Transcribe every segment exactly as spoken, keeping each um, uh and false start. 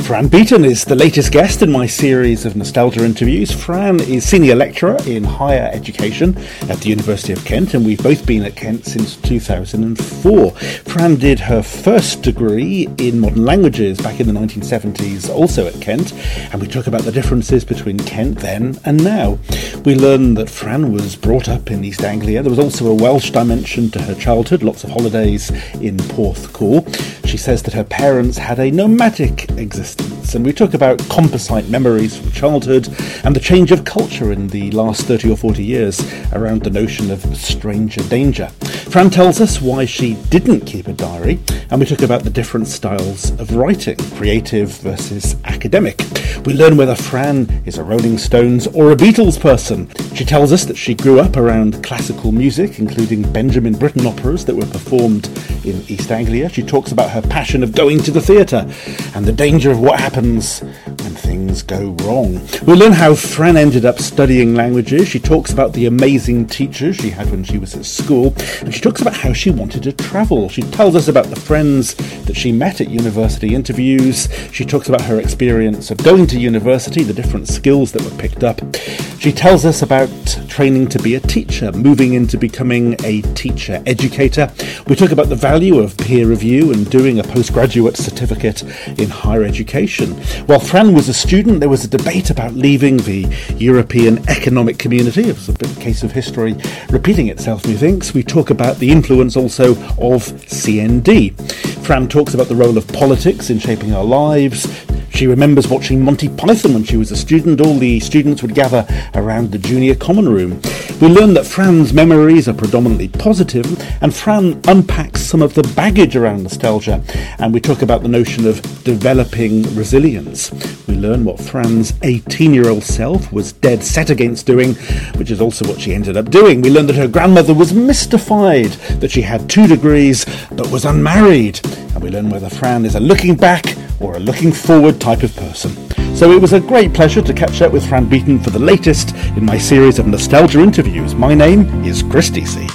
Fran Beaton is the latest guest in my series of nostalgia interviews. Fran is Senior Lecturer in Higher Education at the University of Kent, and we've both been at Kent since two thousand four. Fran did her first degree in modern languages back in the nineteen seventies, also at Kent, and we talk about the differences between Kent then and now. We learn that Fran was brought up in East Anglia. There was also a Welsh dimension to her childhood, lots of holidays in Porthcawl. She says that her parents had a nomadic existence, and we talk about composite memories from childhood and the change of culture in the last thirty or forty years around the notion of stranger danger. Fran tells us why she didn't keep a diary, and we talk about the different styles of writing, creative versus academic. We learn whether Fran is a Rolling Stones or a Beatles person. She tells us that she grew up around classical music, including Benjamin Britten operas that were performed in East Anglia. She talks about her passion of going to the theatre and the danger of what happens when things go wrong. We'll learn how Fran ended up studying languages. She talks about the amazing teachers she had when she was at school, and she talks about how she wanted to travel. She tells us about the friends that she met at university interviews. She talks about her experience of going to university, the different skills that were picked up. She tells us about training to be a teacher, moving into becoming a teacher educator. We talk about the value of peer review and doing a postgraduate certificate in higher education. While Fran was a student, there was a debate about leaving the European Economic Community. It was a bit of a case of history repeating itself, methinks. We talk about the influence also of C N D. Fran talks about the role of politics in shaping our lives. She remembers watching Monty Python when she was a student. All the students would gather around the junior common room. We learn that Fran's memories are predominantly positive, and Fran unpacks some of the baggage around nostalgia, and we talk about the notion of developing resilience. We learn what Fran's eighteen-year-old self was dead set against doing, which is also what she ended up doing. We learn that her grandmother was mystified that she had two degrees but was unmarried, and we learn whether Fran is a looking back or a looking forward type of person. So it was a great pleasure to catch up with Fran Beaton for the latest in my series of nostalgia interviews. My name is Chris Deasy.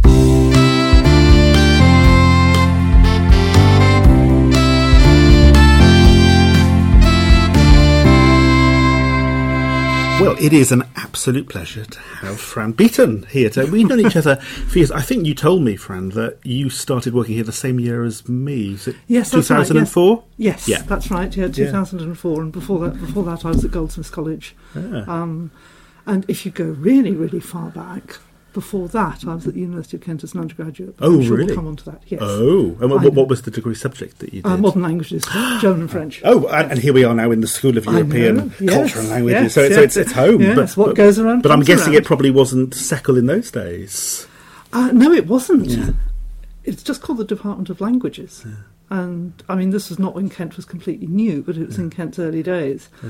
Well, it is an absolute pleasure to have Fran Beaton here today. We've known each other for years. I think you told me, Fran, that you started working here the same year as me. Is it yes, two thousand four? Right, yes. yes, yeah. That's right. Yeah, two thousand four, yeah. And before that, before that, I was at Goldsmiths College. Yeah. Um, and if you go really, really far back, before that, I was at the University of Kent as an undergraduate. Oh, I'm sure really? We'll come on to that. Yes. Oh, and what, what was the degree subject that you did? Uh, modern languages, German and French. Oh, and, and here we are now in the School of European Culture yes, and Languages. Yes, so it's, yes. so it's, it's home. Yes, but, what but, goes around But I'm guessing around. It probably wasn't S E C L in those days. Uh, no, it wasn't. Yeah. It's just called the Department of Languages. Yeah. And, I mean, this was not when Kent was completely new, but it was yeah. in Kent's early days. Yeah.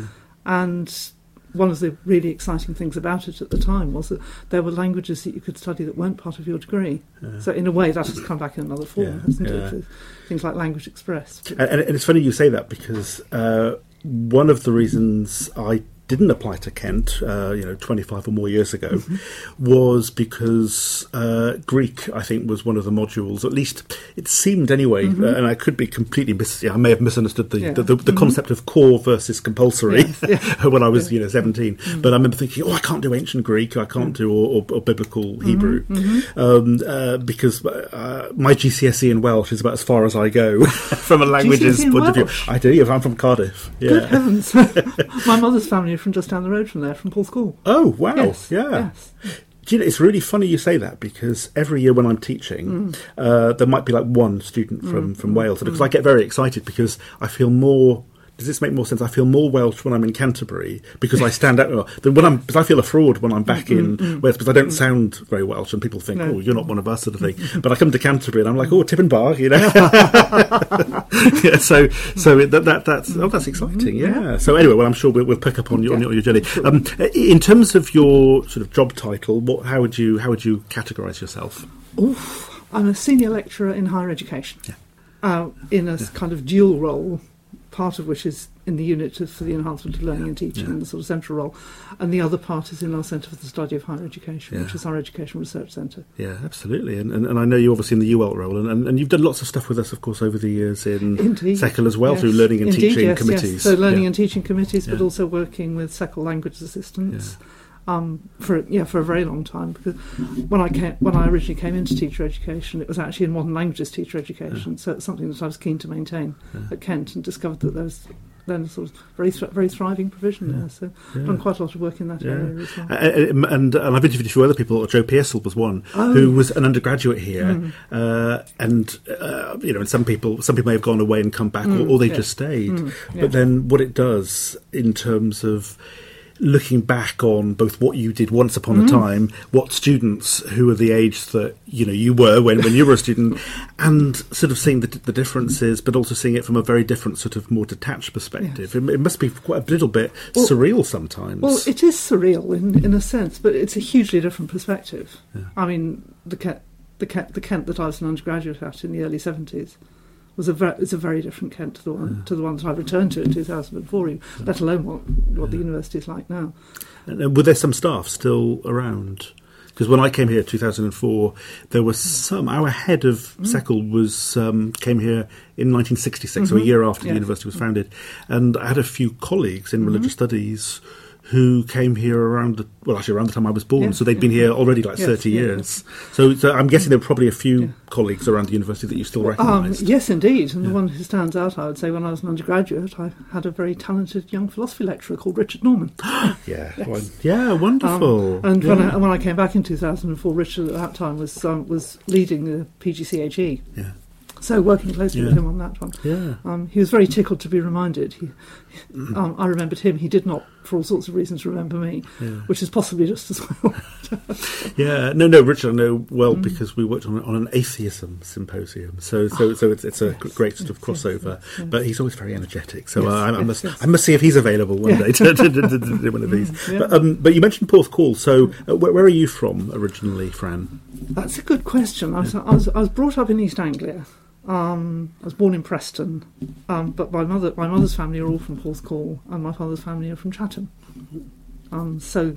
And one of the really exciting things about it at the time was that there were languages that you could study that weren't part of your degree. Yeah. So in a way that has come back in another form, yeah. hasn't yeah. it? With things like Language Express. And, and it's funny you say that, because uh, one of the reasons I didn't apply to Kent, uh, you know, twenty-five or more years ago, mm-hmm. was because uh, Greek, I think, was one of the modules. At least it seemed anyway, mm-hmm. uh, and I could be completely mis- I may have misunderstood the yeah. the, the, the mm-hmm. concept of core versus compulsory yes, yeah. when I was, yeah. you know, seventeen. Mm-hmm. But I remember thinking, oh, I can't do ancient Greek, I can't mm-hmm. do or, or, or biblical mm-hmm. Hebrew, mm-hmm. Um, uh, because uh, my G C S E in Welsh is about as far as I go from a languages point of view. I do. Yeah, I'm from Cardiff. Yeah. Good heavens! My mother's family from just down the road from there, from Porthcawl. Oh, wow. Yes, yeah. Yes. Do you know, it's really funny you say that, because every year when I'm teaching, mm. uh, there might be like one student from, mm. from Wales. Because mm. I get very excited, because I feel more... Does this make more sense? I feel more Welsh when I'm in Canterbury, because I stand out than when I'm. Because I feel a fraud when I'm back in mm, Wales, because I don't sound very Welsh, and people think, no. "Oh, you're not one of us," sort of thing. But I come to Canterbury and I'm like, "Oh, Tipyn Bach," you know. yeah, so, so that, that that's oh, that's exciting. Yeah. So anyway, well, I'm sure we'll, we'll pick up on your, on your, your journey. Um, in terms of your sort of job title, what how would you how would you categorise yourself? Oof, I'm a senior lecturer in higher education. Yeah. Uh, in a yeah. kind of dual role. part of which is in the unit for the enhancement of learning and teaching, yeah. in the sort of central role, and the other part is in our Centre for the Study of Higher Education, yeah. which is our Education Research Centre. Yeah, absolutely. And, and and I know you're obviously in the U L role, and, and, and you've done lots of stuff with us, of course, over the years in Indeed. S E C L as well, yes. through learning and Indeed, teaching yes, committees. Yes. So learning yeah. and teaching committees, yeah. but also working with S E C L language assistants. Yeah. Um, for yeah, for a very long time, because when I came, when I originally came into teacher education, it was actually in modern languages teacher education. Yeah. So it's something that I was keen to maintain yeah. at Kent, and discovered that there was then a sort of very th- very thriving provision yeah. there. So yeah. I've done quite a lot of work in that yeah. area as well. And, and, and I've interviewed a few other people. Joe Pearsall was one oh. who was an undergraduate here, mm. uh, and uh, you know, and some people some people may have gone away and come back, mm. or, or they yeah. just stayed. Mm. Yeah. But then what it does in terms of looking back on both what you did once upon mm. a time, what students who are the age that you know you were when, when you were a student, and sort of seeing the, the differences, but also seeing it from a very different sort of more detached perspective. Yes. It, it must be quite a little bit well, surreal sometimes. Well, it is surreal in in a sense, but it's a hugely different perspective. Yeah. I mean, the Kent, the Kent, the Kent that I was an undergraduate at in the early seventies was a very, it's a very different Kent to the one yeah. to the one that I returned to in two thousand four, yeah. let alone what, what yeah. the university is like now. And were there some staff still around? Because when I came here in two thousand four, there was some. Our head of mm. S E C L was um, came here in nineteen sixty-six, mm-hmm. so a year after yes. the university was founded, and I had a few colleagues in mm-hmm. religious studies who came here around the, well, actually around the time I was born, yeah, so they'd yeah. been here already like yes, thirty yeah, years. Yeah. So, so I'm guessing there were probably a few yeah. colleagues around the university that you still recognise. Um, yes, indeed. And yeah. the one who stands out, I would say, when I was an undergraduate, I had a very talented young philosophy lecturer called Richard Norman. yeah, yes. well, yeah, wonderful. Um, and yeah. when, I, when I came back in two thousand four, Richard at that time was um, was leading the P G C H E. Yeah. So working closely yeah. with him on that one. Yeah. Um, he was very tickled to be reminded. He, um, I remembered him. He did not, for all sorts of reasons, remember me, yeah. which is possibly just as well. yeah. No, no, Richard, I know well mm. because we worked on on an atheism symposium. So, so, oh, so it's, it's a yes, great sort of yes, crossover. Yes, yes. But he's always very energetic. So yes, I, I yes, must, yes. I must see if he's available one yeah. day to, to, to, to do one of these. Mm, yeah. But, um, but you mentioned Porthcawl. So, uh, where, where are you from originally, Fran? That's a good question. I was, I was, I was brought up in East Anglia. Um, I was born in Preston, um, but my mother, my mother's family are all from Porthcawl, and my father's family are from Chatham. Um, so,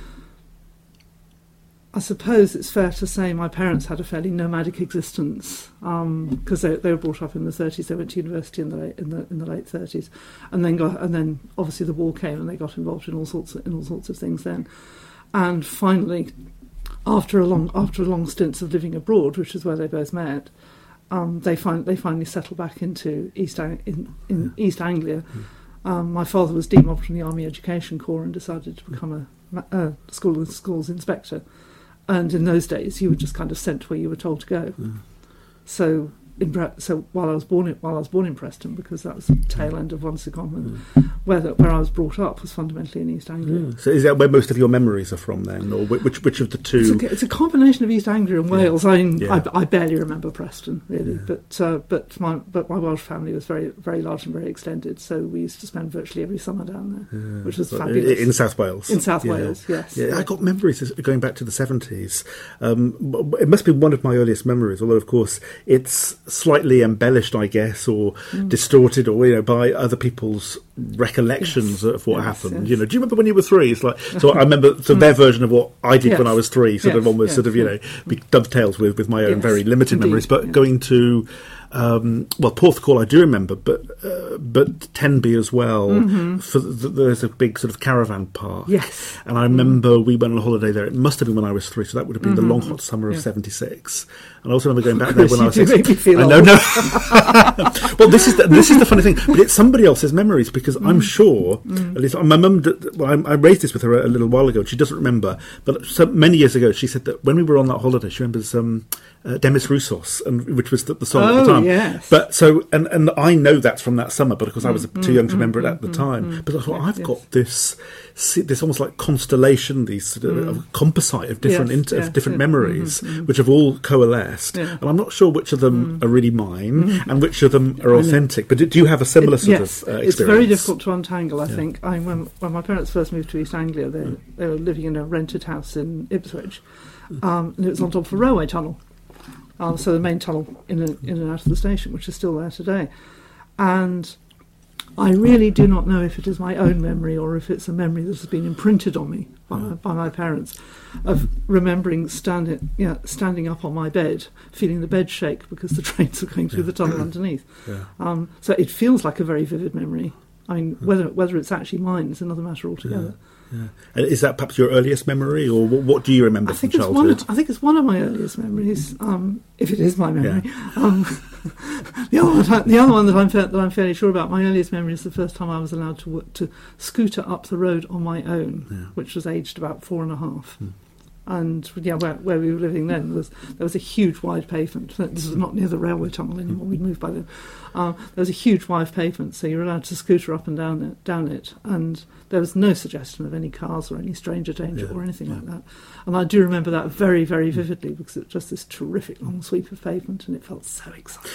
I suppose it's fair to say my parents had a fairly nomadic existence because um, they, they were brought up in the thirties. They went to university in the late, in the in the late thirties, and then got and then obviously the war came, and they got involved in all sorts of, in all sorts of things then, and finally, after a long after a long stints of living abroad, which is where they both met. Um, they find they finally settled back into East Ang- in, in yeah. East Anglia. Mm. Um, my father was demobbed from the Army Education Corps and decided to become a, a school schools inspector. And in those days, you were just kind of sent where you were told to go. Mm. So, in Bre- so while I was born in, while I was born in Preston, because that was the tail end of one secondment, mm. where the, where I was brought up was fundamentally in East Anglia. Mm. So, is that where most of your memories are from then, or which which of the two? It's a, it's a combination of East Anglia and Wales. Yeah. I, mean, yeah. I I barely remember Preston really, yeah. but uh, but my but my Welsh family was very very large and very extended. So we used to spend virtually every summer down there, yeah. which was fabulous. In South Wales. In South yeah. Wales, yes. Yeah, I got memories going back to the seventies. Um, it must be one of my earliest memories, although of course it's slightly embedded. Embellished, I guess, or mm. distorted, or you know, by other people's recollections yes. of what yes, happened. Yes. You know, do you remember when you were three? It's like so. I remember so their version of what I did yes. when I was three, sort yes. of almost yes. sort of you know yes. dovetails with with my own yes. very limited Indeed. memories. But yes. going to um, well, Porthcawl I do remember, but uh, but Tenby as well. Mm-hmm. For the, there's a big sort of caravan park. Yes, and I remember mm. we went on a holiday there. It must have been when I was three, so that would have been mm-hmm. the long hot summer of yeah. seventy-six. And I also remember going back there when I was six. Make me feel I know, no. Well, this is the, this is the funny thing, but it's somebody else's memories because mm. I'm sure. Mm. At least my mum. Well, I, I raised this with her a, a little while ago. And she doesn't remember, but so many years ago, she said that when we were on that holiday, she remembers um, uh, Demis Roussos, and which was the, the song oh, at the time. Yes. But so, and, and I know that's from that summer, but because I was mm, too young to mm, remember mm, it at the mm, time. Mm, but I thought yes, I've yes. got this. See, this almost like constellation, these sort of mm. composite of different yes, inter- yes, of different yes. memories, Mm-hmm, mm-hmm. which have all coalesced. Yeah. And I'm not sure which of them mm. are really mine mm-hmm. and which of them are authentic. But do, do you have a similar it, sort yes, of uh, experience? It's very difficult to untangle, I yeah. think. I, when, when my parents first moved to East Anglia, they, mm. they were living in a rented house in Ipswich, um, and it was on top of a railway tunnel. Um, so the main tunnel in, a, in and out of the station, which is still there today. And I really do not know if it is my own memory or if it's a memory that has been imprinted on me by, my, by my parents, of remembering standing, yeah, standing up on my bed, feeling the bed shake because the trains were going through yeah. the tunnel underneath. Yeah. Um, so it feels like a very vivid memory. I mean, whether whether it's actually mine is another matter altogether. Yeah. Yeah. And is that perhaps your earliest memory, or what, what do you remember I think from it's childhood? One of, I think it's one of my earliest memories, um, if it is my memory. Yeah. Um, the, other one, the other one that I'm, fa- that I'm fairly sure about, my earliest memory is the first time I was allowed to work, to scooter up the road on my own, yeah. which was aged about four and a half. Hmm. And yeah, where, where we were living then, was there was a huge wide pavement. This was not near the railway tunnel anymore. We'd moved by then. Um, there was a huge wide pavement, so you were allowed to scooter up and down it, down it, and there was no suggestion of any cars or any stranger danger yeah, or anything yeah. like that. And I do remember that very, very vividly, because it was just this terrific long sweep of pavement, and it felt so exciting.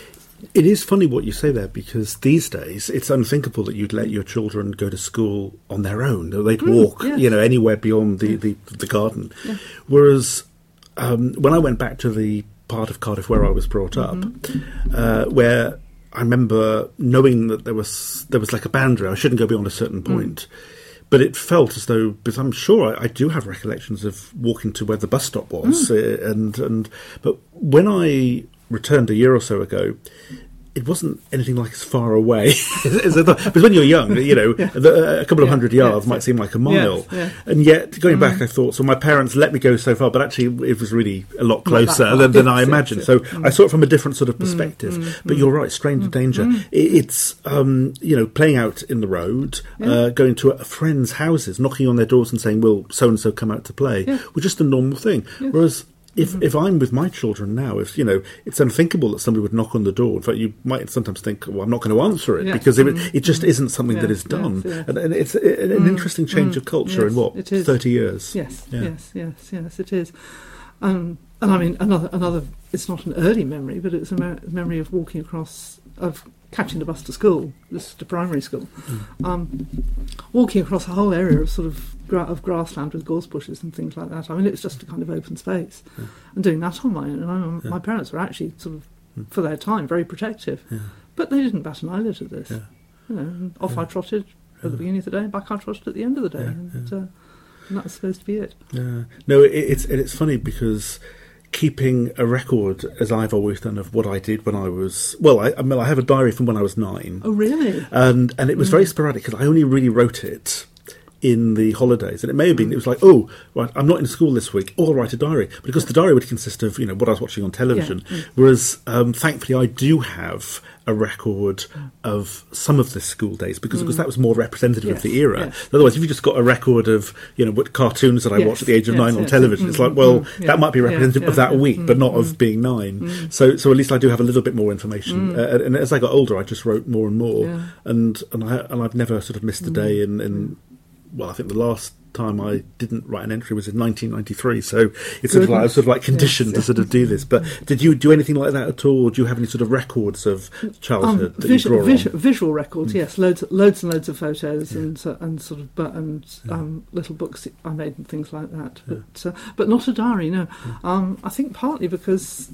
It is funny what you say there, because these days it's unthinkable that you'd let your children go to school on their own. They'd mm, walk, yes. you know, anywhere beyond the, yeah. the, the garden. Yeah. Whereas um, when I went back to the part of Cardiff where I was brought up, mm-hmm. uh, where I remember knowing that there was there was like a boundary, I shouldn't go beyond a certain point. Mm. But it felt as though, because I'm sure I, I do have recollections of walking to where the bus stop was, mm. uh, and and but when I returned a year or so ago, it wasn't anything like as far away as I thought. Because when you're young, you know, yeah. the, a couple of yeah. hundred yards yeah. might seem like a mile. Yeah. Yeah. And yet, going mm. back, I thought, so my parents let me go so far, but actually it was really a lot closer than, than I imagined. So mm. I saw it from a different sort of perspective. Mm. Mm. But you're right, stranger mm. danger. Mm. It's, um, you know, playing out in the road, yeah. uh, going to a friend's houses, knocking on their doors and saying, will so-and-so come out to play? Yeah. Was just a normal thing. Yeah. Whereas If mm-hmm. if I'm with my children now, if you know, it's unthinkable that somebody would knock on the door. In fact, you might sometimes think, "Well, I'm not going to answer it," yes. because mm-hmm. it, it just isn't something yeah. that is done. Yes, yes. And, and it's a, an mm-hmm. interesting change mm-hmm. of culture yes, in what thirty years. Yes, yeah. yes, yes, yes, it is. Um, and I mean, another another. It's not an early memory, but it's a me- memory of walking across, of catching the bus to school, this to primary school, mm. um, walking across a whole area of sort of gra- of grassland with gorse bushes and things like that. I mean, it's just a kind of open space, yeah. and doing that on my own. And I, yeah. my parents were actually sort of, mm. for their time, very protective, yeah. but they didn't bat an eyelid at this. Yeah. You know, and off yeah. I trotted at yeah. the beginning of the day, and back I trotted at the end of the day, yeah. and, Yeah. Uh, and that was supposed to be it. Yeah. No, it, it's it's funny because keeping a record, as I've always done, of what I did when I was... Well, I, I mean, I have a diary from when I was nine. Oh, really? And and it was mm. very sporadic, because I only really wrote it in the holidays. And it may have been, it was like, oh, right, I'm not in school this week, or I'll write a diary. Because yeah. the diary would consist of, you know, what I was watching on television. Yeah. Mm. Whereas, um, thankfully, I do have a record of some of the school days, because, mm. because that was more representative yes. of the era. Yes. Otherwise, if you just got a record of, you know, what cartoons that I yes. watched at the age of yes. nine yes. on television, yes. it's like, well, mm. that might be representative yeah. of that yeah. week, mm. but not mm. of being nine. Mm. So, so at least I do have a little bit more information. Mm. Uh, and as I got older, I just wrote more and more, yeah. and and I and I've never sort of missed a day in. in mm. Well, I think the last time I didn't write an entry was in nineteen ninety-three, so it's sort of like, I was sort of like conditioned yes, to sort of do this. But did you do anything like that at all? Or do you have any sort of records of childhood um, that visual, you draw visual, on? Visual records, mm. yes, loads, loads and loads of photos yeah. and uh, and sort of but and yeah. um, little books I made and things like that. Yeah. But uh, but not a diary, no. Yeah. Um, I think partly because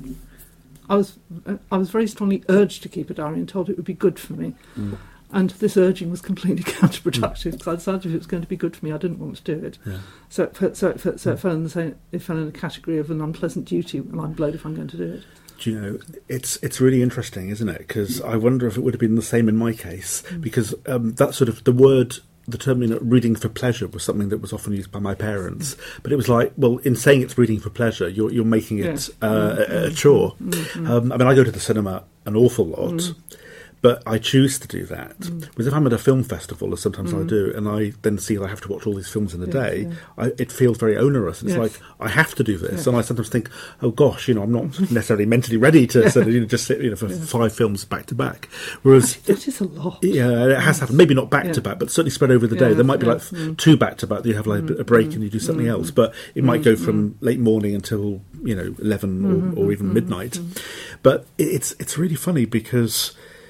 I was uh, I was very strongly urged to keep a diary and told it would be good for me. Mm. And this urging was completely counterproductive, because mm. I decided if it was going to be good for me, I didn't want to do it. Yeah. So it, so it, so it, so it, fell in the same, it fell in the category of an unpleasant duty, and I'm blowed if I'm going to do it. Do you know, it's it's really interesting, isn't it? Because I wonder if it would have been the same in my case, mm. because um, that sort of, the word, the term, you know, reading for pleasure was something that was often used by my parents. Mm. But it was like, well, in saying it's reading for pleasure, you're you're making it yeah. uh, mm. a, a chore. Mm. Um, I mean, I go to the cinema an awful lot. Mm. But I choose to do that. Mm. Because if I'm at a film festival, as sometimes mm. I do, and I then see that I have to watch all these films in a yes, day, yeah. I, it feels very onerous. It's yes. like, I have to do this. Yes. And I sometimes think, oh gosh, you know, I'm not necessarily mentally ready to sort of, you know, just sit, you know, for yeah. five films back to back. Whereas that, that is a lot. Yeah, it has happened. Maybe not back yeah. to back, but certainly spread over the day. Yeah, there might be yeah. like mm. two back to back that you have like mm. a break mm. and you do something mm. else. But it might mm. go from mm. late morning until, you know, eleven mm. or, or even mm. midnight. Mm. But it's it's really funny because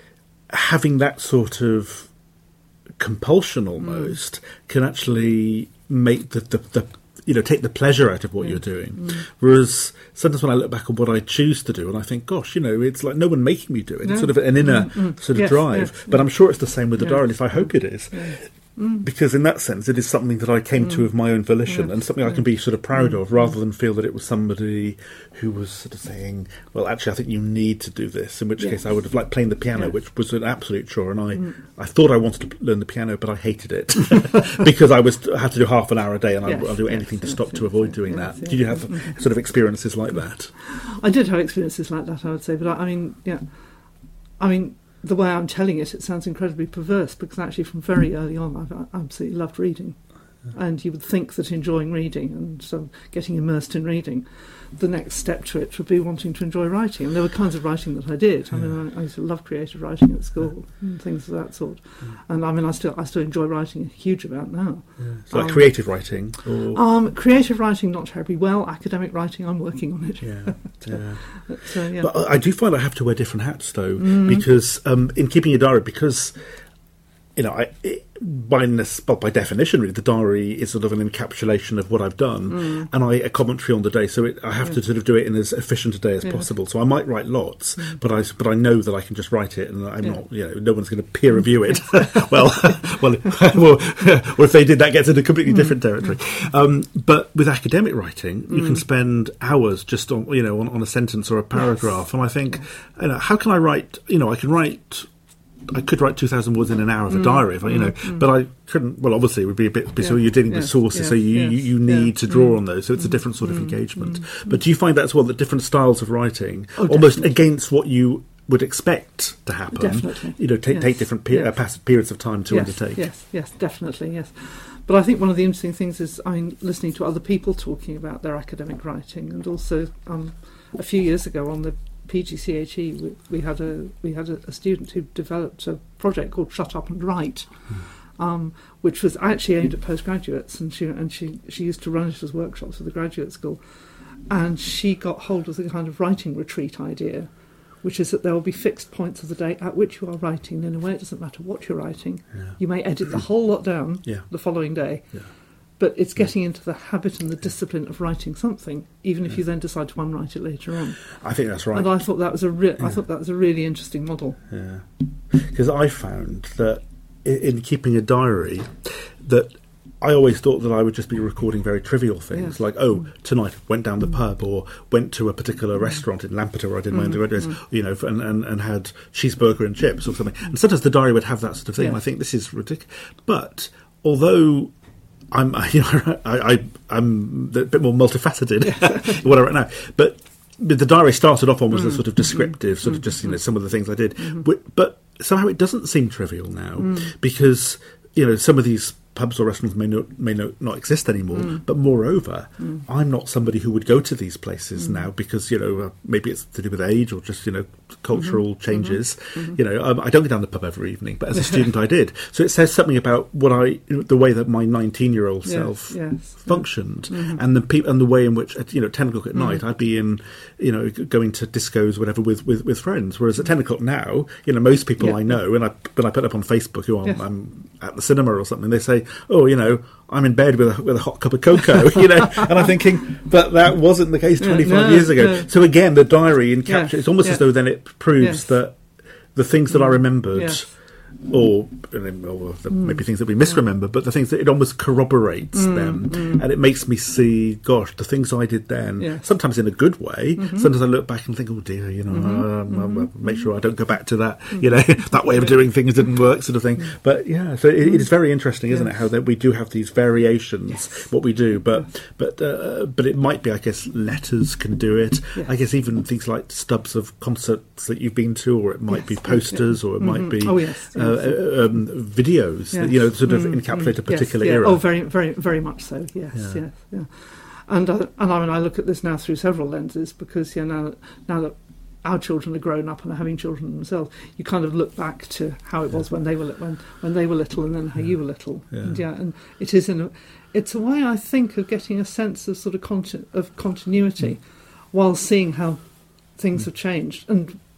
having that sort of compulsion almost mm. can actually make the, the, the you know, take the pleasure out of what yeah. you're doing. Mm. Whereas sometimes when I look back on what I choose to do, and I think, gosh, you know, it's like no one making me do it. No. It's sort of an inner mm-hmm. sort of yes, drive. Yes, but yes. I'm sure it's the same with the yeah. diary. At least I hope it is. Yeah. Mm. Because in that sense, it is something that I came mm. to of my own volition, yeah. and something I can be sort of proud mm. of, rather than feel that it was somebody who was sort of saying, well, actually, I think you need to do this, in which yes. case I would have liked playing the piano, yes. which was an absolute chore, and I, mm. I thought I wanted to learn the piano, but I hated it, because I was I had to do half an hour a day, and yes. I, I'll do anything yes. to stop yes. to avoid doing yes. that. Yes. Did you have mm. sort of experiences like that? I did have experiences like that, I would say, but I, I mean, yeah, I mean, the way I'm telling it, it sounds incredibly perverse, because actually from very early on I've absolutely loved reading. And you would think that enjoying reading and so getting immersed in reading, the next step to it would be wanting to enjoy writing. And there were kinds of writing that I did. I mean, I, I used to love creative writing at school and things of that sort. And I mean, I still I still enjoy writing a huge amount now. Yeah. So like um, creative writing? Or? Um, creative writing, not terribly well. Academic writing, I'm working on it. Yeah, yeah. but, uh, yeah. But I do find I have to wear different hats, though, mm. because um, in keeping a diary, because... You know, I, it, by, well, by definition, really, the diary is sort of an encapsulation of what I've done, mm. and I a commentary on the day. So it, I have yeah. to sort of do it in as efficient a day as yeah. possible. So I might write lots, mm. but I but I know that I can just write it, and I'm yeah. not. You know, no one's going to peer review it. well, well, well, or if they did, that gets into completely mm. different territory. Um, but with academic writing, mm. you can spend hours just on you know on, on a sentence or a paragraph, yes. and I think, yes. you know, how can I write? You know, I can write. I could write two thousand words in an hour of a mm, diary, if I, you know, mm, but I couldn't. Well, obviously, it would be a bit. Yeah, so you're dealing yes, with sources, yes, so you, yes, you, you need yeah, to draw mm, on those. So it's a different sort of mm, engagement. Mm, but do you find that as well, that different styles of writing, oh, almost definitely. Against what you would expect to happen, definitely. You know, take, yes, take different pe- yes. uh, periods of time to yes, undertake. Yes, yes, definitely, yes. But I think one of the interesting things is I mean, listening to other people talking about their academic writing, and also um, a few years ago on the P G C H E, we, we had a we had a, a student who developed a project called Shut Up and Write, mm. um, which was actually aimed at postgraduates, and she and she she used to run it as workshops for the graduate school, and she got hold of the kind of writing retreat idea, which is that there will be fixed points of the day at which you are writing. In a way, it doesn't matter what you're writing. Yeah. You may edit the whole lot down yeah. the following day. Yeah. But it's getting into the habit and the discipline of writing something, even if yeah. you then decide to unwrite it later on. I think that's right. And I thought that was a re- yeah. I thought that was a really interesting model. Yeah, because I found that in, in keeping a diary, that I always thought that I would just be recording very trivial things, yes. like, oh, tonight went down the pub, or went to a particular restaurant in Lampeter where I did my undergraduate, mm. you know, and, and, and had cheeseburger and chips or something. And sometimes the diary would have that sort of thing. Yes. And I think this is ridiculous. But although I'm, you know, I, I, I'm a bit more multifaceted in what I write now. But the diary started off on was mm. a sort of descriptive, sort of just, you know, some of the things I did. Mm-hmm. But, but somehow it doesn't seem trivial now mm. because, you know, some of these pubs or restaurants may not, may not, not exist anymore. Mm. But moreover, mm. I'm not somebody who would go to these places mm. now because, you know, uh, maybe it's to do with age or just, you know, cultural mm-hmm. changes. Mm-hmm. You know, um, I don't go down the pub every evening, but as a student I did. So it says something about what I, the way that my nineteen-year-old yes, self yes, functioned, mm-hmm. and the pe- and the way in which, at, you know, ten o'clock at mm. night I'd be in, you know, going to discos, whatever, with, with, with friends. Whereas at ten o'clock now, you know, most people yeah. I know, and I when I put up on Facebook who I'm, yes. I'm at the cinema or something, they say, oh, you know, I'm in bed with a, with a hot cup of cocoa, you know, and I'm thinking, but that wasn't the case twenty-five no, years ago. No. So again, the diary encapsulates, yeah. it's almost yeah. as though then it proves yes. that the things that mm. I remembered, yes. or, or the, mm. maybe things that we misremember, but the things that it almost corroborates mm. them, mm. and it makes me see, gosh, the things I did then, yes. sometimes in a good way, mm-hmm. sometimes I look back and think, oh dear, you know, mm-hmm. um, mm-hmm. I'll make sure I don't go back to that, mm-hmm. you know, that way of doing things didn't work, sort of thing. Mm-hmm. But yeah, so it, it is very interesting, isn't yes. it, how that we do have these variations, yes. what we do, but yes. but uh, but it might be, I guess, letters can do it. Yes. I guess even things like stubs of concerts that you've been to, or it might yes. be posters, yes. or it mm-hmm. might be. Oh yes. yes. Uh, um, videos yes. that, you know, sort of mm, encapsulate mm, a particular yes, yeah. era. Oh, very, very, very much so. Yes, yeah. yes, yeah. And uh, and I mean, I look at this now through several lenses because, yeah, now now that our children are grown up and are having children themselves, you kind of look back to how it was yeah. when they were when when they were little, and then how yeah. you were little. Yeah. And yeah, and it is in a, it's a way, I think, of getting a sense of sort of conti- of continuity, mm. while seeing how things mm. have changed. And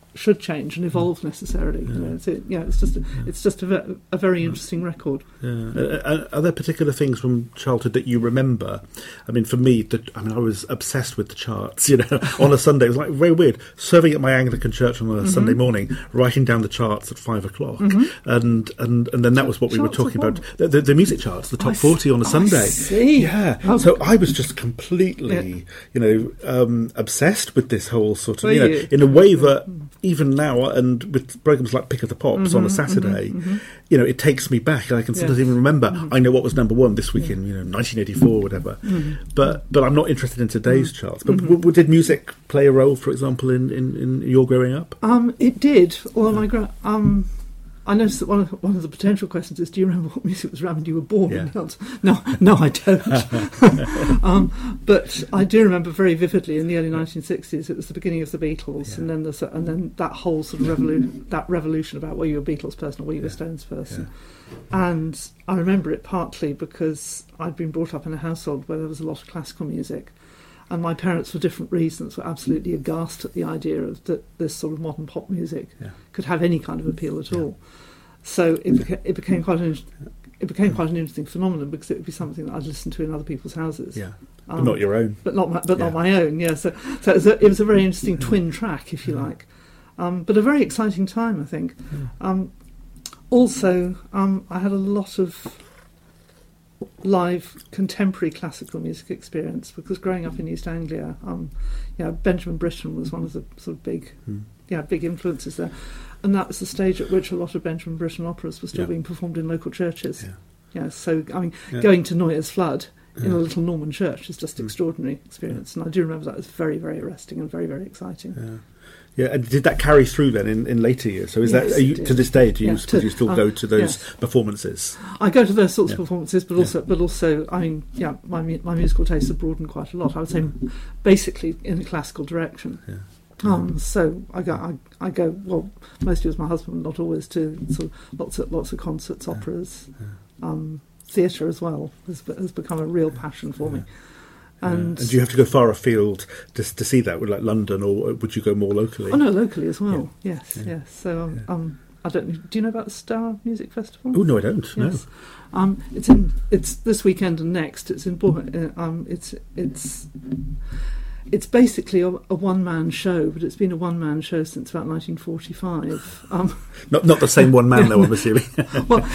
should change and evolve necessarily. Yeah. You know, it's, it, yeah, it's just a, Yeah. it's just a, ve- a very interesting record. Yeah. Uh, are there particular things from childhood that you remember? I mean, for me, the, I mean, I was obsessed with the charts. You know, on a Sunday, it was like very weird. Serving at my Anglican church on a mm-hmm. Sunday morning, writing down the charts at five o'clock, mm-hmm. and and and then that was what we were talking about. The, the, the music charts, the top I forty on a oh, Sunday. I see. Yeah. Oh. So I was just completely, yeah. you know, um, obsessed with this whole sort of, were you know, you? in a way that even now, and with programs like Pick of the Pops mm-hmm, on a Saturday, mm-hmm, mm-hmm. you know, it takes me back. I can sometimes yes. even remember. Mm-hmm. I know what was number one this week yeah. in, you know, nineteen eighty-four or whatever. Mm-hmm. But but I'm not interested in today's mm-hmm. charts. But mm-hmm. w- w- did music play a role, for example, in, in, in your growing up? Um, it did. Well, my gra- um. I noticed that one of, one of the potential questions is, do you remember what music was around when you were born? Yeah. No, no, I don't. um, but I do remember very vividly in the early nineteen sixties, it was the beginning of the Beatles, yeah. and then the, and then that whole sort of revolu- that revolution about were you a Beatles person or were you yeah. a Stones person. Yeah. And I remember it partly because I'd been brought up in a household where there was a lot of classical music. And my parents, for different reasons, were absolutely aghast at the idea of that this sort of modern pop music yeah. could have any kind of appeal at yeah. all. So it, beca- it became quite an it became quite an interesting phenomenon because it would be something that I'd listen to in other people's houses. Yeah, um, but not your own. But not my, but yeah. not my own. Yeah. So so it was a, it was a very interesting twin track, if you yeah. like, um, but a very exciting time, I think. Yeah. Um, also, um, I had a lot of live contemporary classical music experience because growing up in East Anglia, um, yeah, Benjamin Britten was one of the sort of big, mm. yeah, big influences there, and that was the stage at which a lot of Benjamin Britten operas were still yeah. being performed in local churches. Yeah, yeah so I mean, yeah. going to Noyers Flood in yeah. a little Norman church is just mm. extraordinary experience, yeah. and I do remember that as very, very arresting and very, very exciting. Yeah. Yeah, and did that carry through then in, in later years? So is yes, that are you, to this day? Do you, yeah, to, do you still um, go to those yes. performances? I go to those sorts yeah. of performances, but yeah. also, but also, I mean, yeah, my my musical tastes have broadened quite a lot. I would say, basically, in a classical direction. Yeah. Um, so I go, I, I go. Well, mostly with my husband, not always to sort of lots of lots of concerts, yeah. operas, yeah. um, theatre as well has has become a real passion for yeah. me. And, yeah. and do you have to go far afield to to see that, like London, or would you go more locally? Oh no, locally as well. Yeah. Yes, yeah. yes. So um, yeah. um, I don't. Do you know about the Star Music Festival? Oh no, I don't. Yes. No. Um, it's in. It's this weekend and next. It's in. Bo- uh, um, it's it's. It's basically a, a one-man show, but it's been a one-man show since about nineteen forty-five. Um, not not the same one man, yeah, though. I'm assuming. well,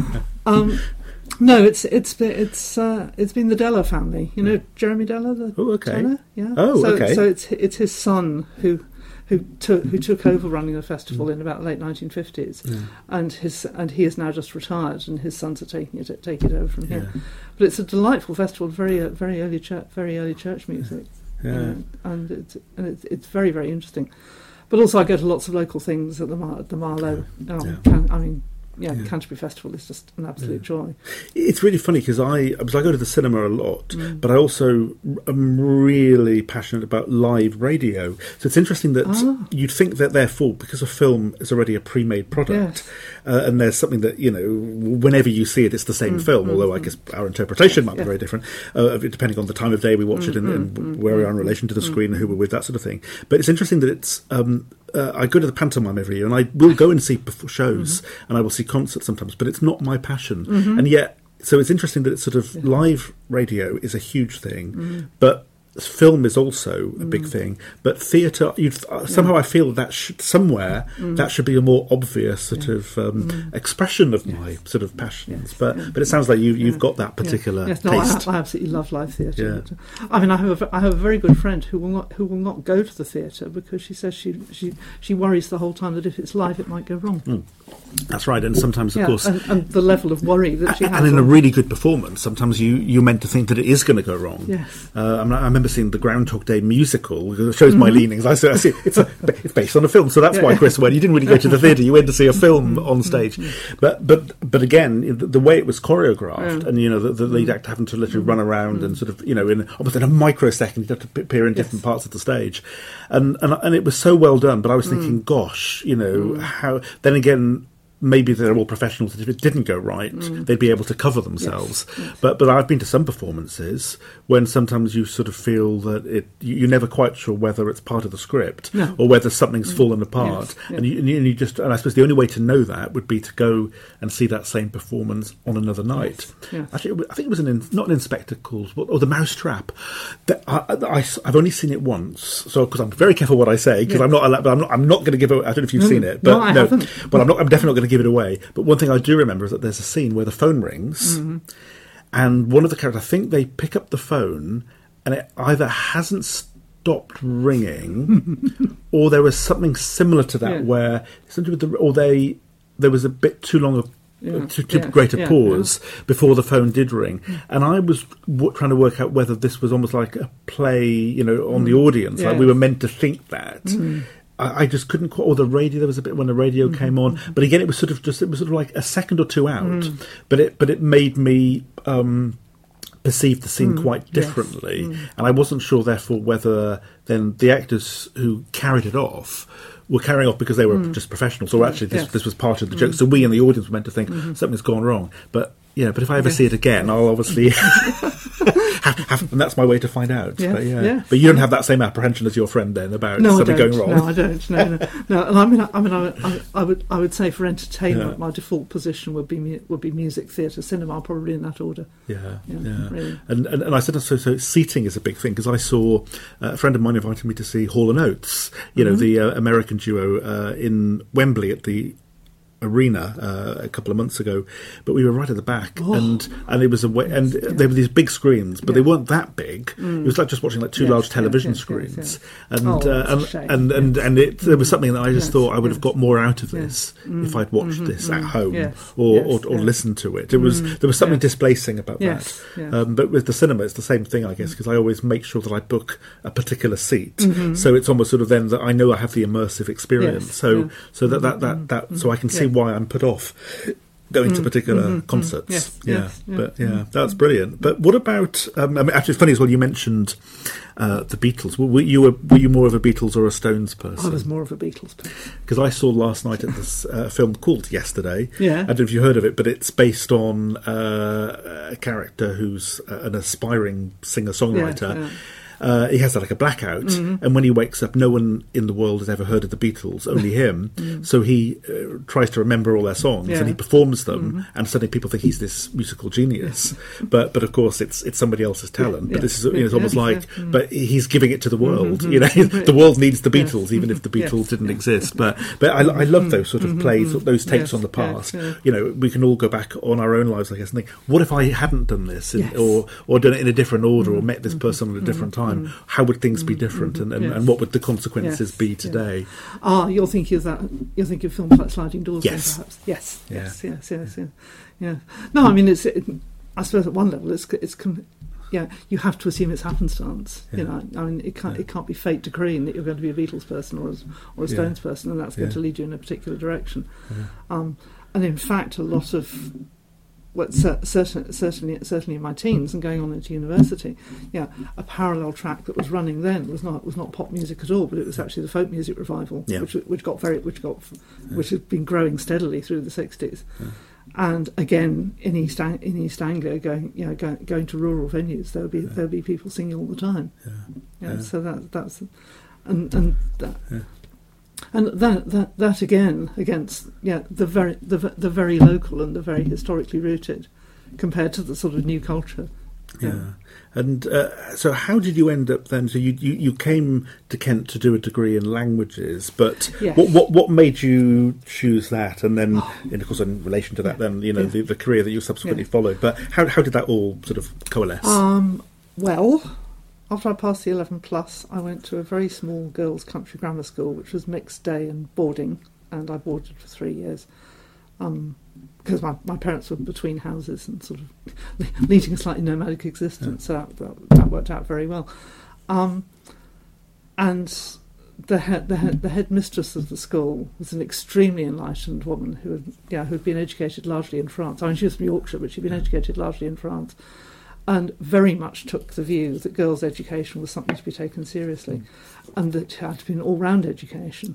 um, no, it's it's been it's uh, it's been the Della family. You know Jeremy Della, the oh, okay. tenor? Yeah. Oh, so, okay. So it's it's his son who who took who took over running the festival mm. in about the late nineteen fifties, yeah. and his and he is now just retired, and his sons are taking it taking it over from him. Yeah. But it's a delightful festival, very uh, very early church, very early church music. Yeah. Uh, and it's and it's, it's very, very interesting. But also I go to lots of local things at the Mar- at the Marlow. Um, yeah. can, I mean, yeah, yeah, Canterbury Festival is just an absolute yeah. joy. It's really funny because I, because I go to the cinema a lot, mm. but I also am really passionate about live radio. So it's interesting that ah. you'd think that therefore, because a film is already a pre-made product, yes. uh, and there's something that, you know, whenever you see it, it's the same mm, film, mm, although mm. I guess our interpretation might yeah. be very different, uh, depending on the time of day we watch mm, it and, mm, and mm, where we are in mm, relation to the mm, screen and who we're with, that sort of thing. But it's interesting that it's... Um, Uh, I go to the pantomime every year, and I will go and see shows, mm-hmm. and I will see concerts sometimes, but it's not my passion. Mm-hmm. And yet, so it's interesting that it's sort of yeah. live radio is a huge thing, mm-hmm. but film is also a big mm. thing. But theatre, uh, somehow yeah. I feel that should, somewhere mm. that should be a more obvious sort yeah. of um, mm. expression of yes. my sort of passions. Yes. But yeah. but it sounds like you you've yeah. got that particular yeah. yes, no, taste. I, I absolutely love live theatre. Yeah. I mean, I have a, I have a very good friend who will not who will not go to the theatre because she says she she she worries the whole time that if it's live it might go wrong. Mm. That's right, and sometimes of yeah, course, and, and the level of worry that she and, has. and in on. a really good performance, sometimes you you're meant to think that it is going to go wrong. Yes, uh, I, mean, I remember seeing the Groundhog Day musical. It shows mm-hmm. my leanings. I see, I see it's, a, it's based on a film, so that's yeah. why Chris went. You didn't really go to the theatre; you went to see a film on stage. Mm-hmm. But but but again, the, the way it was choreographed, yeah. and you know, the, the lead actor having to literally mm-hmm. run around mm-hmm. and sort of, you know, in almost in a microsecond, you have to appear in yes. different parts of the stage, and and and it was so well done. But I was thinking, mm. gosh, you know, mm. how then again. maybe they're all professionals, and if it didn't go right, mm. they'd be able to cover themselves. Yes, yes. But but I've been to some performances when sometimes you sort of feel that it you're never quite sure whether it's part of the script no. or whether something's mm. fallen apart. Yes, yes. And, you, and you just and I suppose the only way to know that would be to go and see that same performance on another night. Yes, yes. Actually, I think it was an in, not an Inspector Calls, or the Mousetrap. That I, I, I've only seen it once, so because I'm very careful what I say because yes. I'm not allowed, but I'm not I'm not going to give it. I don't know if you've no, seen it, but no, I no, haven't. But I'm not. I'm definitely not going to give it away. But one thing I do remember is that there's a scene where the phone rings, mm-hmm. and one of the characters, I think they pick up the phone, and it either hasn't stopped ringing, or there was something similar to that yeah. where something with the, or they there was a bit too long of. Yeah, too, too yeah, great a yeah, pause yeah. before the phone did ring, and I was w- trying to work out whether this was almost like a play, you know, on mm. the audience, yeah. like we were meant to think that. Mm. I, I just couldn't quite. Or the radio, there was a bit when the radio mm. came on, but again, it was sort of just it was sort of like a second or two out, mm. but it but it made me um, perceive the scene mm. quite differently, yes. mm. and I wasn't sure, therefore, whether then the actors who carried it off were carrying off because they were mm. just professionals, or actually this, yes. this was part of the joke. Mm. So we in the audience were meant to think mm-hmm. something's gone wrong. But yeah, but if I ever yes. see it again, I'll obviously have, have, and that's my way to find out. Yes. But yeah, yes. but you don't have that same apprehension as your friend then about no, something I don't. going wrong. No, I don't. No, no, no. And I mean, I, I mean, I, I, I would, I would say for entertainment, yeah. my default position would be mu- would be music, theatre, cinema, probably in that order. Yeah, yeah. yeah. Really. And, and and I said so. So seating is a big thing because I saw uh, a friend of mine invited me to see Hall and Oates. You mm-hmm. know, the uh, American duo uh, in Wembley at the Arena uh, a couple of months ago, but we were right at the back, oh. and and it was a way, and yeah. there were these big screens, but yeah. they weren't that big. Mm. It was like just watching like two yes, large television yes, yes, screens, yes, yes. and oh, uh, and, and and and it, there was something that I just yes, thought I would yes. have got more out of this yes. mm. if I'd watched mm-hmm, this mm. at home yes, or, yes, or or yes. listened to it. It was mm. there was something yes. displacing about yes, that. yes. Um, but with the cinema, it's the same thing, I guess, because I always make sure that I book a particular seat, mm-hmm. so it's almost sort of then that I know I have the immersive experience. Yes, so yeah. so that that that, that mm-hmm. so I can see yeah. why I'm put off going mm, to particular mm-hmm, concerts. Yes, yeah, yes, yeah, but yeah, yeah, that's brilliant. But what about? Um, I mean, actually, it's funny as well. You mentioned uh, the Beatles. Were you were, were you more of a Beatles or a Stones person? I was more of a Beatles person because I saw last night at this uh, film called Yesterday. Yeah, I don't know if you heard of it, but it's based on uh, a character who's uh, an aspiring singer-songwriter. Yeah, yeah. Uh, he has like a blackout, mm-hmm. and when he wakes up, no one in the world has ever heard of the Beatles, only him. mm. So he uh, tries to remember all their songs, yeah. and he performs them, mm-hmm. and suddenly people think he's this musical genius. but but of course, it's it's somebody else's talent. Yeah, but yeah. this is you know, it's yeah, almost yeah, like, yeah. but he's giving it to the world. Mm-hmm. You know, the world needs the Beatles, yes. even if the Beatles yes. didn't exist. But but I, I love those sort of mm-hmm. plays, those takes yes. on the past. Yes. Yeah. You know, we can all go back on our own lives, I guess, and think, what if I hadn't done this, and, yes. or or done it in a different order, mm-hmm. or met this person at a different mm-hmm. time? How would things be different, and, and, yes. and what would the consequences yes. be today? Yes. Ah, you're thinking of that. You're thinking of films like Sliding Doors, yes. then, perhaps. Yes, yeah. yes, yes, yes, yes, yeah. No, I mean, it's. It, I suppose at one level, it's it's. Yeah, you have to assume it's happenstance. Yeah. You know, I mean, it can't yeah. it can't be fate decreeing that you're going to be a Beatles person or a, or a Stones yeah. person, and that's going yeah. to lead you in a particular direction. Yeah. Um, and in fact, a lot of well, cer- certain, certainly, certainly in my teens and going on into university, yeah, a parallel track that was running then was not was not pop music at all, but it was actually the folk music revival, yeah. which which got very which got yeah. which had been growing steadily through the sixties. Yeah. And again, in East Ang- in East Anglia, going you know going, going to rural venues, there'll be yeah. there'll be people singing all the time. Yeah. Yeah, yeah. So that that's and and that. Yeah. And that, that that again against yeah the very the the very local and the very historically rooted, compared to the sort of new culture. Yeah, yeah. And uh, so how did you end up then? So you, you, you came to Kent to do a degree in languages, but yes. what, what what made you choose that? And then, oh. and of course, in relation to that, yeah. then you know yeah. the, the career that you subsequently yeah. followed. But how how did that all sort of coalesce? Um, well. After I passed the eleven plus, I went to a very small girls' country grammar school, which was mixed day and boarding, and I boarded for three years um, because my, my parents were between houses and sort of leading a slightly nomadic existence, yeah. so that, that, that worked out very well. Um, and the head, the head, the headmistress of the school was an extremely enlightened woman who had, yeah, who had been educated largely in France. I mean, she was from Yorkshire, but she'd been educated largely in France. And very much took the view that girls' education was something to be taken seriously, mm. and that it had to be an all-round education.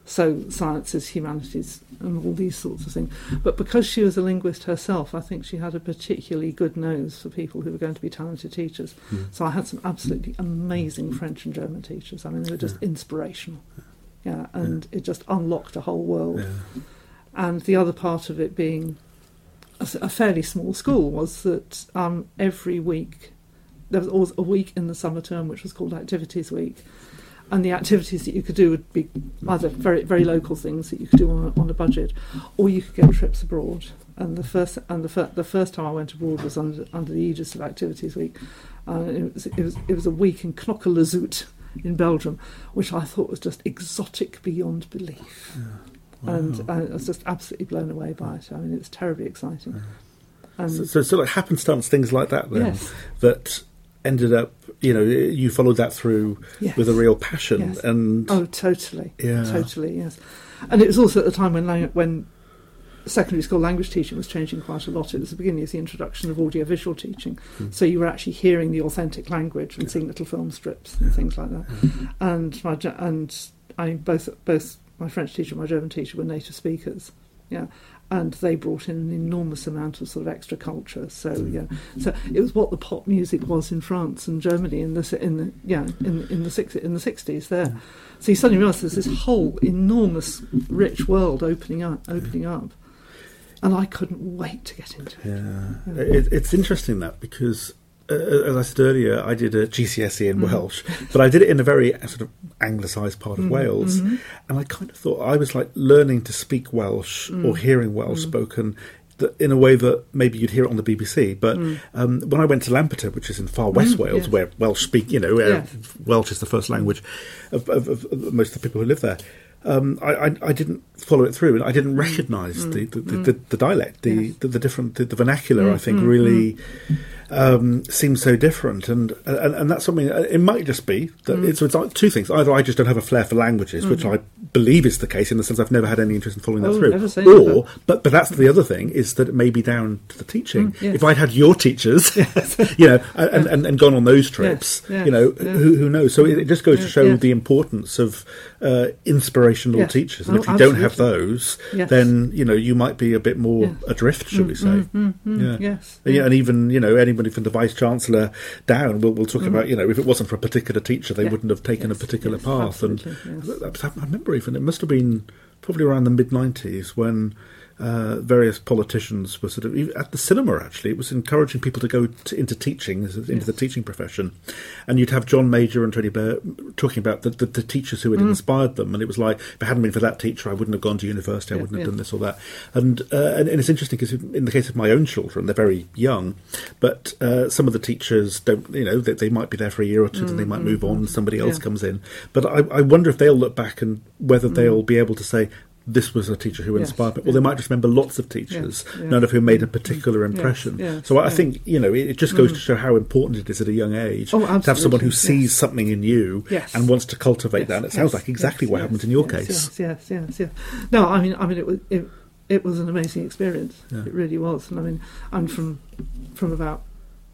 So sciences, humanities, and all these sorts of things. But because she was a linguist herself, I think she had a particularly good nose for people who were going to be talented teachers. Mm. So I had some absolutely amazing French and German teachers. I mean, they were just yeah. inspirational. Yeah, and yeah. it just unlocked a whole world. Yeah. And the other part of it being a, a fairly small school was that um, every week, there was always a week in the summer term which was called Activities Week. And the activities that you could do would be either very very local things that you could do on a, on a budget, or you could go trips abroad. And the first and the, fir- the first time I went abroad was under under the aegis of Activities Week. Uh, it was it was it was a week in Knokke-le-Zout in Belgium, which I thought was just exotic beyond belief. Yeah. Wow. And I was just absolutely blown away by it. I mean, it's terribly exciting. Yeah. So, so, so like happenstance things like that, then yes. that ended up, you know, you followed that through yes. with a real passion. Yes. And oh, totally, yeah. totally, yes. And it was also at the time when lang- when secondary school language teaching was changing quite a lot. It was the beginning of the introduction of audiovisual teaching, mm. so you were actually hearing the authentic language and yeah. seeing little film strips and yeah. things like that. Mm. And my and I both both my French teacher and my German teacher were native speakers. Yeah. And they brought in an enormous amount of sort of extra culture. So yeah, so it was what the pop music was in France and Germany in the in the yeah in in the six in the sixties there. So you suddenly realise there's this whole enormous rich world opening up, opening up, and I couldn't wait to get into it. Yeah, yeah. It, it's interesting that because. Uh, as I said earlier, I did a G C S E in mm. Welsh, but I did it in a very uh, sort of anglicised part of mm. Wales, mm-hmm. and I kind of thought I was like learning to speak Welsh mm. or hearing Welsh mm. spoken th- in a way that maybe you'd hear it on the B B C. But mm. um, when I went to Lampeter, which is in far West mm, Wales, yes. where Welsh speak, you know, where yes. Welsh is the first language of, of, of, of most of the people who live there. Um, I, I, I didn't follow it through, and I didn't recognise mm. the, the, the, the, the dialect, the, yes. the, the different, the, the vernacular. Mm, I think mm, really mm. um, seems so different, and, and and that's something. It might just be that mm. it's, it's like two things. Either I just don't have a flair for languages, mm. which I believe is the case in the sense I've never had any interest in following oh, that through. Or, but but that's the other thing is that it may be down to the teaching. Mm, yes. If I'd had your teachers, yes. you know, and, and, and gone on those trips, yes. Yes. you know, yes. who, who knows? So it, it just goes yes. to show yes. the importance of uh, inspirational yes. teachers. And oh, if you absolutely. don't have those, yes. then, you know, you might be a bit more yes. adrift, shall mm, we say. Mm, mm, mm, yeah. Yes. And, yeah. and even, you know, anybody from the Vice-Chancellor down will will talk mm. about, you know, if it wasn't for a particular teacher, they yeah. wouldn't have taken yes. a particular yes. path. And yes. I remember even, it must have been probably around the mid nineties when uh, various politicians were sort of, at the cinema actually, it was encouraging people to go to, into teaching, into yes. the teaching profession. And you'd have John Major and Tony Blair talking about the, the, the teachers who had mm. inspired them. And it was like, if it hadn't been for that teacher, I wouldn't have gone to university, I yeah, wouldn't yeah. have done this or that. And, uh, and, and it's interesting because in the case of my own children, they're very young, but uh, some of the teachers don't, you know, they, they might be there for a year or two, mm, then they might mm, move on, somebody else yeah. comes in. But I, I wonder if they'll look back and whether mm. they'll be able to say, this was a teacher who inspired yes, me. Or yeah. they might just remember lots of teachers, yes, yeah. none of whom made a particular impression. Yes, yes, so I yeah. think, you know, it, it just goes mm. to show how important it is at a young age oh, to have someone who sees yes. something in you yes. and wants to cultivate yes, that. And it yes, sounds like exactly yes, what yes, happened in your yes, case. Yes, yes, yes, yes. No, I mean, I mean, it was it, it was an amazing experience. Yeah. It really was. And I mean, I'm from from about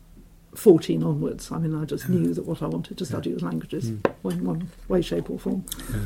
fourteen onwards. I mean, I just yeah. knew that what I wanted to study yeah. was languages, mm. in one way, shape, or form. Yeah.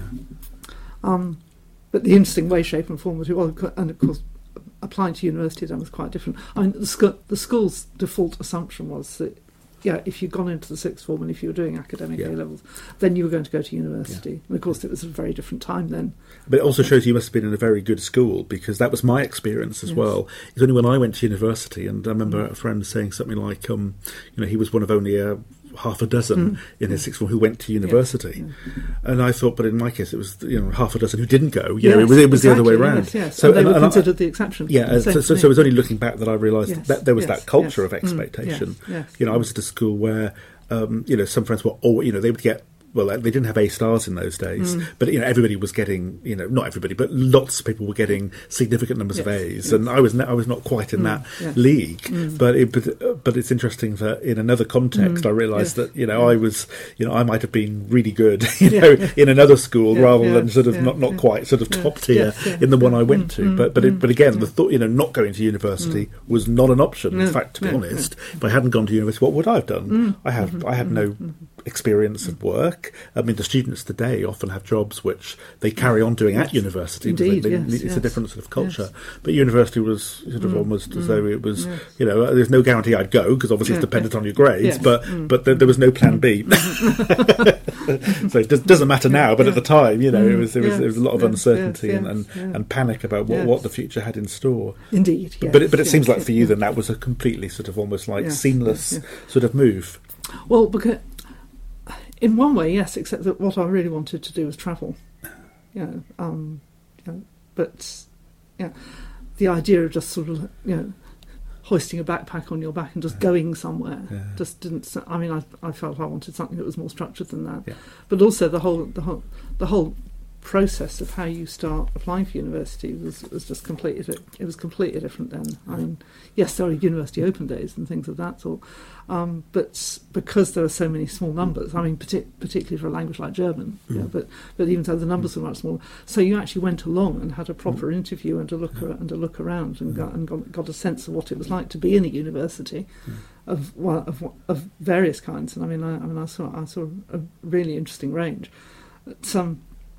Um, but the interesting way, shape, and form was it was, and of course, applying to university then was quite different. I mean, the, sc- the school's default assumption was that, yeah, if you'd gone into the sixth form and if you were doing academic yeah. A-levels, then you were going to go to university. Yeah. And of course, it was a very different time then. But it also shows you must have been in a very good school, because that was my experience as yes. well. It's only when I went to university, and I remember mm. a friend saying something like, um, you know, he was one of only a half a dozen mm. in his sixth form who went to university, yeah. Yeah. and I thought, but in my case, it was, you know, half a dozen who didn't go. You yes, know, it was it was exactly, the other way around. Yes, yes. So and they and, were and considered I, the exception. Yeah, so, so, so it was only looking back that I realised yes, that there was yes, that culture yes. of expectation. Mm, yes, yes. You know, I was at a school where, um, you know, some friends were, all, you know, they would get. Well, they didn't have A stars in those days, mm. but you know, everybody was getting, you know, not everybody, but lots of people were getting significant numbers yes, of A's, yes. and I was, ne- I was not quite in mm. that yes. league. Mm. But, it, but but it's interesting that in another context, mm. I realised yes. that you know I was, you know, I might have been really good, you yeah, know, yeah. in another school yeah, rather yeah, than sort of yeah, not, not yeah. quite sort of yeah, top tier yes, yeah. in the one I went mm, to. mm, But but mm, it, but again, mm. the thought, you know, not going to university mm. was not an option. No, in fact, to be no, honest, no. if I hadn't gone to university, what would I have done? Mm. I had mm-hmm, I had mm-hmm, no mm-hmm. experience of work. I mean, the students today often have jobs which they carry on doing yes. at university. Indeed, they, they, yes, it's yes. a different sort of culture. Yes. But university was sort of mm, almost mm, as though it was, yes. you know, there's no guarantee I'd go because obviously yeah, it's dependent yeah. on your grades, yes. but mm, but there, there was no plan B. So it does, doesn't matter now, but yeah. at the time, you know, mm, it was there was, yes, there was a lot of yes, uncertainty yes, and, and, yes, yeah. and panic about what, yes. what the future had in store. Indeed, yes, but it, but it yes, seems like yes, for you yes. then that was a completely sort of almost like Yes, seamless yes, yes. sort of move. Well, because in one way, yes, except that what I really wanted to do was travel. You know, um, you know, but yeah, the idea of just sort of you know hoisting a backpack on your back and just going somewhere Yeah. just didn't. I mean, I I felt I wanted something that was more structured than that. Yeah. But also the whole the whole the whole process of how you start applying for university was, was just completely it was completely different then. I mean, yes, there are university open days and things of that sort, um, but because there are so many small numbers, I mean, partic- particularly for a language like German, mm. you know, but but even though the numbers were much smaller, so you actually went along and had a proper mm. interview and a look ar- and a look around and, mm. got, and got, got a sense of what it was like to be in a university. Mm. Of, well, of of various kinds, and I mean, I, I mean, I saw I saw a really interesting range. Some.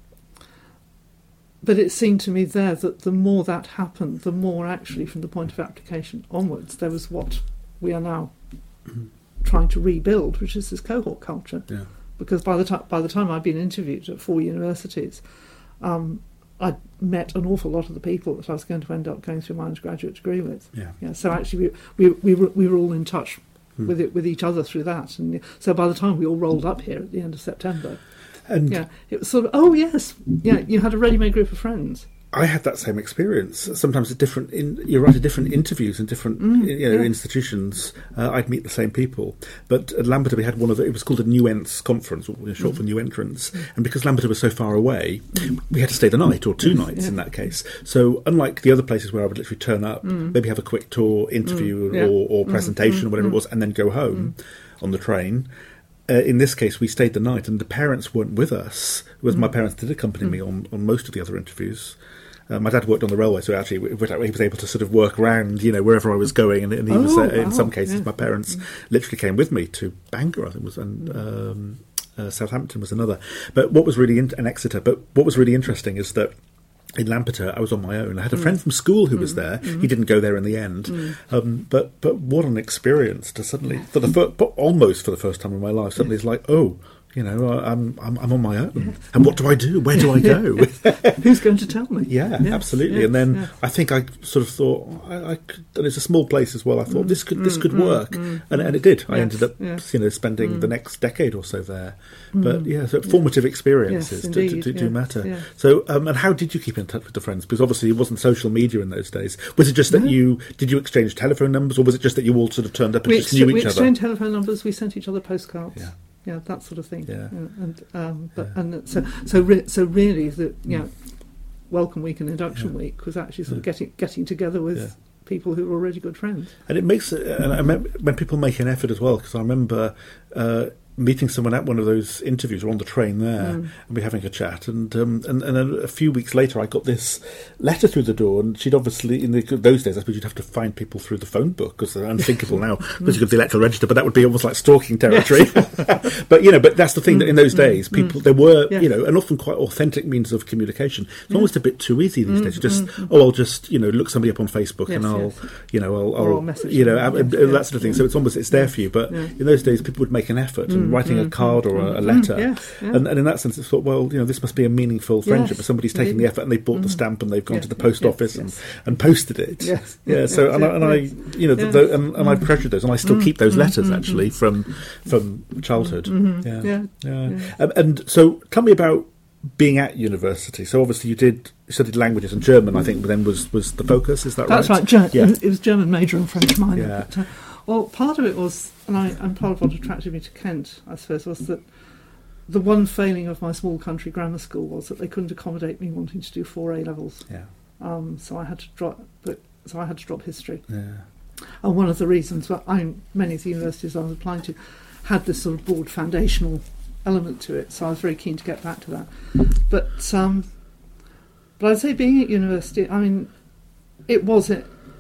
But it seemed to me there that the more that happened, the more actually from the point of application onwards, there was what we are now mm-hmm. trying to rebuild, which is this cohort culture. Yeah. Because by the time by the time I'd been interviewed at four universities, um, I'd met an awful lot of the people that I was going to end up going through my undergraduate degree with. Yeah. Yeah. So actually, we we we were, we were all in touch mm. with it with each other through that, and so by the time we all rolled up here at the end of September. And yeah, it was sort of, oh yes, yeah, you had a ready-made group of friends. I had that same experience. Sometimes at different, in, you're right, at different interviews in different mm, you know, yeah. institutions, uh, I'd meet the same people. But at Lampeter we had one of the, it was called a New Ents conference, or short mm. for New Entrants. Mm. And because Lampeter was so far away, mm. we had to stay the night, or two yes, nights yeah. in that case. So unlike the other places where I would literally turn up, mm. maybe have a quick tour, interview, mm. yeah. or, or presentation, mm. or whatever mm. it was, and then go home mm. on the train. Uh, in this case, we stayed the night, and the parents weren't with us. It was mm. my parents did accompany mm. me on, on most of the other interviews. Uh, my dad worked on the railway, so actually he was able to sort of work around, you know, wherever I was going. And, and he oh, was, uh, in wow. some cases, yeah. my parents mm. literally came with me to Bangor, I think, was and um, uh, Southampton was another. But what was really in- and Exeter. But what was really interesting is that. In Lampeter, I was on my own. I had a friend mm. from school who mm. was there. Mm. He didn't go there in the end. Mm. Um, but but what an experience to suddenly, for the fir- almost for the first time in my life, suddenly it's like, oh, you know, I'm I'm, I'm on my own. Yeah. And what do I do? Where do I go? Who's going to tell me? Yeah, yes. absolutely. Yes. And then yes. I think I sort of thought, I, I could, and it's a small place as well. I thought mm. this could this could mm. work, mm. and and it did. Yes. I ended up, yes. you know, spending mm. the next decade or so there. Mm. But yeah, so formative experiences yes, do, indeed, do, do, do yes, matter. yeah. So, um, and how did you keep in touch with the friends? Because obviously it wasn't social media in those days. Was it just that no. you did you exchange telephone numbers, or was it just that you all sort of turned up and we just ex- knew we each other? exchanged telephone numbers. We sent each other postcards. Yeah. Yeah, that sort of thing. Yeah. yeah and um, but Yeah. and so so re- so really, the you know, welcome week and induction Yeah. week was actually sort of Yeah. getting getting together with Yeah. people who were already good friends. And it makes it, and I remember when people make an effort as well, because I remember uh, meeting someone at one of those interviews or on the train there, Mm. and we having a chat, and um, and, and a, a few weeks later I got this letter through the door, and she'd obviously, in the, those days I suppose you'd have to find people through the phone book, because they're unthinkable now, because you got the electoral register, but that would be almost like stalking territory. But, you know, but that's the thing, that in those days, people, there were, Yeah. you know, and often quite authentic means of communication. It's Yeah. almost a bit too easy these Mm, days. You just, mm, oh, I'll just, you know, look somebody up on Facebook Yes, and I'll, yes. you know, I'll, Or I'll I'll message you know, them, and yes, that sort of thing. yeah. So it's almost, it's there for you. But Yeah. in those days, people would make an effort, and Mm, writing a mm, card or a, a mm, letter. yes, yeah. And, and in that sense, it's thought, well, you know, this must be a meaningful friendship. Yes, But somebody's taken indeed. the effort and they've bought the Mm. stamp and they've gone Yes, to the post yes, office yes. and, and posted it. Yes. Yeah. Yes, So yes, and, I, and I, yes. you know, the, Yes. the, and, and I Mm. treasure those, and I still Mm, keep those mm, letters mm, actually mm. from from childhood. Mhm. Yeah. Yeah. Yeah. Yeah. Um, and so, tell me about being at university. So obviously you did you studied languages, and German, I think, then was, was the focus. Is that That's right? right. Ger- Yeah. It was German major and French minor. Yeah. But, uh, well, part of it was, and, I, and part of what attracted me to Kent, I suppose, was that the one failing of my small country grammar school was that they couldn't accommodate me wanting to do four A levels. Yeah. Um, so I had to drop. But, so I had to drop history. Yeah. And one of the reasons, well, I many of the universities I was applying to had this sort of broad foundational element to it, so I was very keen to get back to that. But um, but I'd say being at university, I mean, it was it.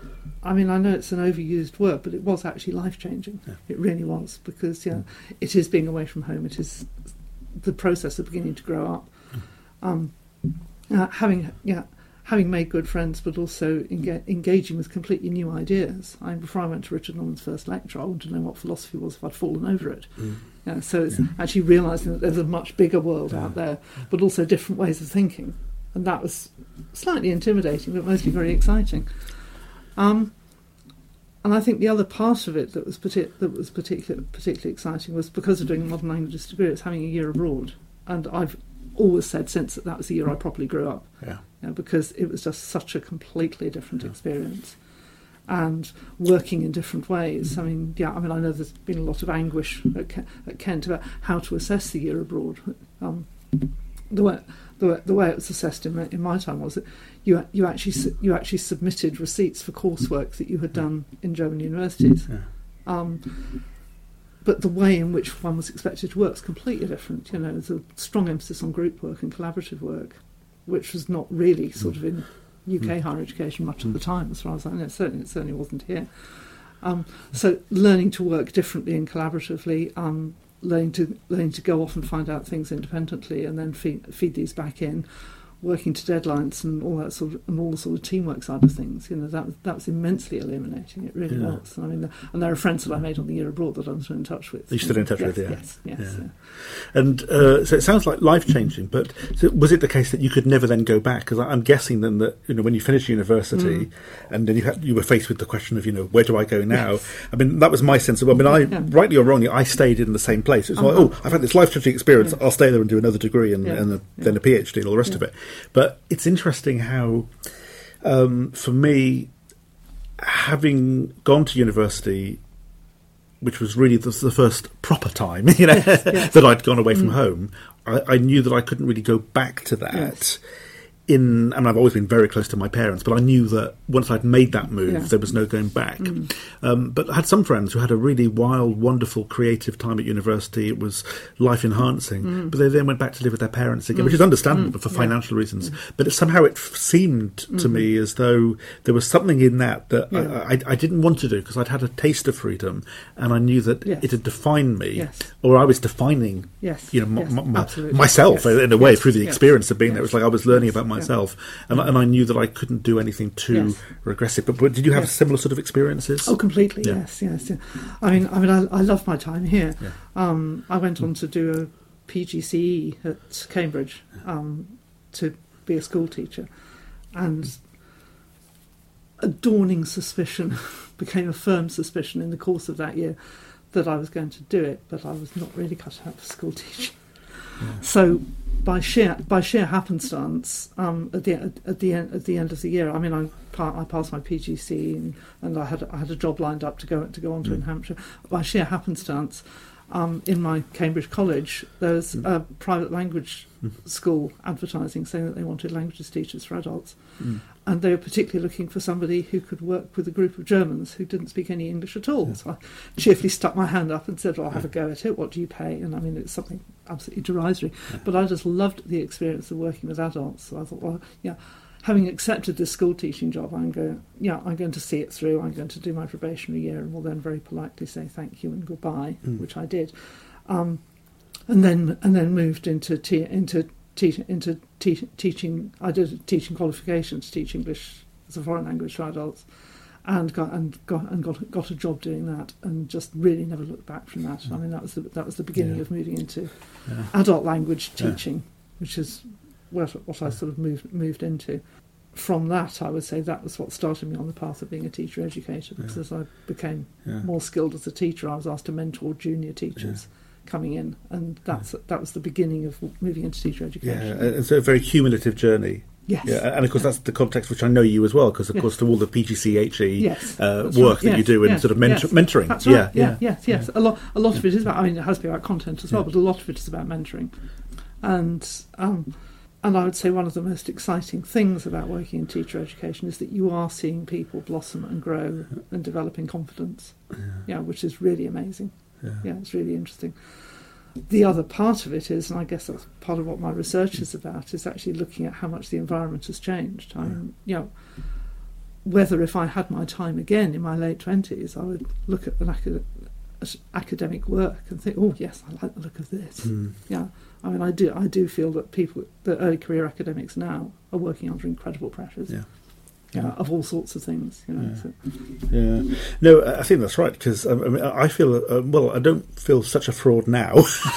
I mean, I know it's an overused word, but it was actually life-changing. Yeah. It really was, because yeah, mm. it is being away from home. It is the process of beginning to grow up. Mm. Um, uh, having yeah, having made good friends, but also enga- engaging with completely new ideas. I mean, before I went to Richard Norman's first lecture, I wanted to know what philosophy was if I'd fallen over it. Mm. Yeah, so it's yeah. actually realising that there's a much bigger world yeah. out there, but also different ways of thinking. And that was slightly intimidating, but mostly very exciting. Um, and I think the other part of it that was partic- that was particular, particularly exciting was, because of doing a modern languages degree, it's having a year abroad. And I've always said since that that was the year I properly grew up. Yeah. You know, because it was just such a completely different yeah. experience. And working in different ways. I mean, yeah, I mean, I know there's been a lot of anguish at, Ke- at Kent about how to assess the year abroad. Um, the way the way, the way it was assessed in my, in my time was that you you actually su- you actually submitted receipts for coursework that you had done in German universities. Yeah. Um, but the way in which one was expected to work is completely different. You know, there's a strong emphasis on group work and collaborative work, which was not really sort of in U K mm. higher education much of the time, as far as I know. Certainly, it certainly wasn't here. Um, so learning to work differently and collaboratively, um, learning to learning to go off and find out things independently, and then feed, feed these back in, working to deadlines and all that sort of, and all the sort of teamwork side of things. You know, that was, that was immensely illuminating. It really yeah. was. I mean, the, and there are friends that I made on the year abroad that I'm still in touch with. You're still in touch yes, with, yeah. Yes, yes. Yeah. Yeah. And uh, so it sounds like life changing. But so was it the case that you could never then go back? Because I'm guessing then that, you know, when you finished university, mm. and then you had, you were faced with the question of, you know, where do I go now? Yes. I mean, that was my sense of. I mean, I yeah. rightly or wrongly, I stayed in the same place. It was uh-huh. like, oh, I've had this life changing experience. Yeah. I'll stay there and do another degree and, yeah. and a, yeah. then a PhD and all the rest yeah. of it. But it's interesting how, um, for me, having gone to university, which was really the, the first proper time, you know, yes, yes. that I'd gone away from mm. home, I, I knew that I couldn't really go back to that. Yes. In, and I've always been very close to my parents, but I knew that once I'd made that move, yeah. there was no going back. Mm. Um, but I had some friends who had a really wild, wonderful, creative time at university. It was life-enhancing. Mm. But they then went back to live with their parents again, mm. which is understandable mm. for financial yeah. reasons. Mm. But it, somehow it f- seemed to mm. me as though there was something in that that yeah. I, I, I didn't want to do, because I'd had a taste of freedom, and I knew that yes. it had defined me, yes. or I was defining yes. you know, yes. m- m- yes. myself in a way yes. through the yes. experience of being yes. there. It was like I was learning yes. about myself, yeah. and, and I knew that I couldn't do anything too yes. regressive. But, but did you have yes. similar sort of experiences? Oh, completely. Yeah. Yes, yes. Yeah. I mean, I mean, I, I love my time here. Yeah. Um, I went on to do a P G C E at Cambridge um, to be a school teacher, and a dawning suspicion became a firm suspicion in the course of that year that I was going to do it, but I was not really cut out for school teaching. Yeah. So. By sheer by sheer happenstance, um, at the at the end at the end of the year, I mean, I I passed my P G C E and, and I had I had a job lined up to go to go on to mm. in Hampshire. By sheer happenstance, um, in my Cambridge college, there was mm. a private language mm. school advertising saying that they wanted languages teachers for adults, mm. and they were particularly looking for somebody who could work with a group of Germans who didn't speak any English at all. Yeah. So I cheerfully stuck my hand up and said, "Well, I'll have a go at it. What do you pay?" And I mean, it's something absolutely derisory, yeah. but I just loved the experience of working with adults. So I thought, well, yeah, having accepted this school teaching job, I'm going, yeah, I'm going to see it through. I'm going to do my probationary year, and will then very politely say thank you and goodbye, mm. which I did, um, and then and then moved into te- into te- into te- teaching. I did a teaching qualification to teach English as a foreign language to adults. And got and got and got got a job doing that, and just really never looked back from that. I mean, that was the, that was the beginning yeah. of moving into yeah. adult language teaching, yeah. which is what, what I sort of moved moved into. From that, I would say that was what started me on the path of being a teacher educator, because yeah. as I became yeah. more skilled as a teacher, I was asked to mentor junior teachers yeah. coming in, and that's yeah. that was the beginning of moving into teacher education. Yeah, it's a very cumulative journey. Yes. Yeah, and of course that's the context which I know you as well, because of yes. course to all the P G C H E yes. uh, work right. that yes. you do in yes. sort of mentor- yes. mentoring. That's right. Yeah, yeah, yeah. yes, yes. Yeah. A lot, a lot of yeah. it is about. I mean, it has to be about content as well, yeah. but a lot of it is about mentoring. And um, and I would say one of the most exciting things about working in teacher education is that you are seeing people blossom and grow yeah. and develop in confidence. Yeah. yeah, which is really amazing. Yeah. yeah, it's really interesting. The other part of it is, and I guess that's part of what my research is about, is actually looking at how much the environment has changed. I mean, you know, whether if I had my time again in my late twenties, I would look at an acad- academic work and think, oh yes, I like the look of this. Mm. Yeah, I mean, I do. I do feel that people, the early career academics now, are working under incredible pressures. Yeah. Yeah, of all sorts of things, you know. Yeah, so. yeah. No, I think that's right, because um, I mean, I feel uh, well. I don't feel such a fraud now,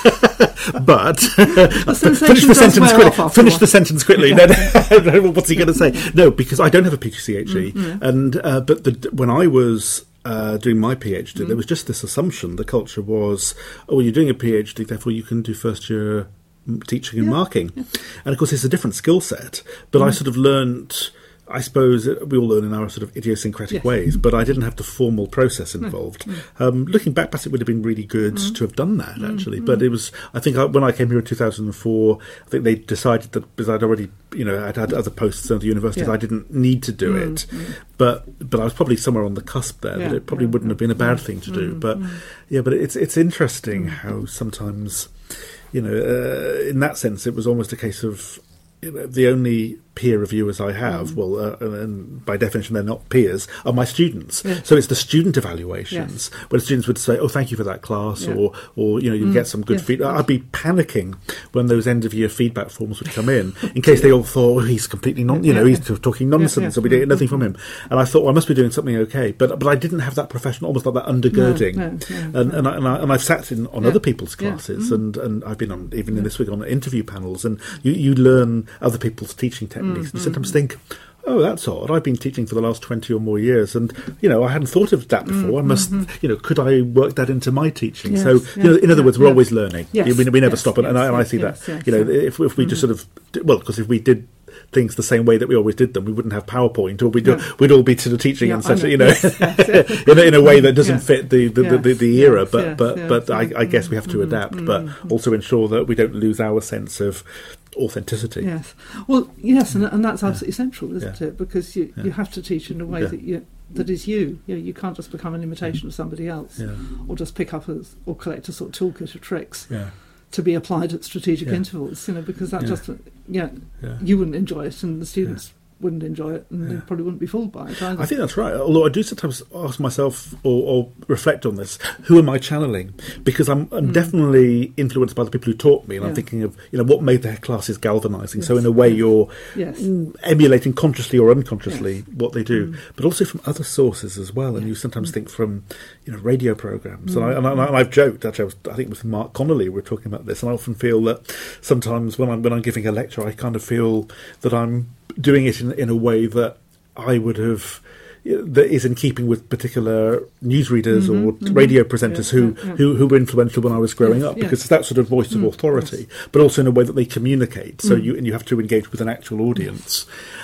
but the finish the sentence quickly. Finish the sentence quickly. Yeah. No, no, what's he going to say? No, because I don't have a P G C H E, mm-hmm. and uh, but the, when I was uh, doing my PhD, mm. there was just this assumption. The culture was, oh, you're doing a PhD, therefore you can do first year teaching and yeah. marking, yeah. and of course it's a different skill set. But mm. I sort of learnt. I suppose we all learn in our sort of idiosyncratic yes. ways, but I didn't have the formal process involved. Mm. Um, looking back, perhaps it would have been really good mm. to have done that, actually. Mm. But it was, I think, I, when I came here in two thousand four, I think they decided that because I'd already, you know, I'd had other posts at the universities, yeah. I didn't need to do mm. it. Mm. But but I was probably somewhere on the cusp there yeah. that it probably yeah. wouldn't have been a bad mm. thing to do. Mm. But mm. yeah, but it's it's interesting mm. how sometimes, you know, uh, in that sense, it was almost a case of, you know, the only peer reviewers I have, mm. well, uh, and, and by definition they're not peers, are my students. Yeah. So it's the student evaluations, yes. where students would say, oh, thank you for that class, yeah. or, or you know, you mm. get some good yes. feedback. I'd be panicking when those end-of-year feedback forms would come in, in case they all thought, oh, he's completely, non- you know, yeah. he's talking nonsense, yeah, yeah. or we get nothing from him. And I thought, well, I must be doing something okay. But but I didn't have that professional, almost like that undergirding. No, no, no, and, no. and, I, and, I, and I've sat in on yeah. other people's classes, yeah. mm. and, and I've been on, even yeah. in this week, on interview panels, and you, you learn other people's teaching techniques, mm, and you sometimes mm, think, oh, that's odd. I've been teaching for the last twenty or more years, and you know, I hadn't thought of that before. Mm, I must, mm-hmm. you know, could I work that into my teaching? Yes, so, yeah, you know, in other yeah, words, we're yeah. always learning. Yes, we, we never yes, stop, and, yes, and, I, and I yes, see yes, that. yes, you know, yes. if if we just sort of, well, because if we did things the same way that we always did them, we wouldn't have PowerPoint, or we'd, no. we'd all be sort of teaching yeah, in such, know. a, you know, yes, yes, in, a, in a way that doesn't yeah. fit the the, yes, the, the, the era. yes, but yes, but yes, but yes, I, I mm, guess we have to mm, adapt, mm, but mm. also ensure that we don't lose our sense of authenticity. Yes. Well, yes, and, and that's absolutely yeah. central, isn't yeah. it? Because you, yeah. you have to teach in a way yeah. that you that is you. You know, you can't just become an imitation of somebody else, yeah. or just pick up a, or collect a sort of toolkit of tricks Yeah. to be applied at strategic Yeah. intervals. You know, because that Yeah. just yeah, Yeah. you wouldn't enjoy it, and the students. Yeah. wouldn't enjoy it, and Yeah. they probably wouldn't be fooled by it either. I think that's right. Although I do sometimes ask myself or, or reflect on this: who am I channeling? Because I'm, I'm mm. definitely influenced by the people who taught me, and yeah. I'm thinking of, you know, what made their classes galvanising. Yes. So in a way, you're yes. emulating consciously or unconsciously yes. what they do, mm. but also from other sources as well. And yeah. you sometimes mm. think from, you know, radio programs. Mm. And, I, and, I, and I've joked actually. I, was, I think with Mark Connolly we were talking about this, and I often feel that sometimes when I'm when I'm giving a lecture, I kind of feel that I'm doing it in, in a way that I would have, that is in keeping with particular newsreaders mm-hmm, or mm-hmm. radio presenters yeah, who, yeah, yeah. who who were influential when I was growing yes, up, yes. because it's that sort of voice of mm, authority, yes. but also in a way that they communicate. So mm. you and you have to engage with an actual audience,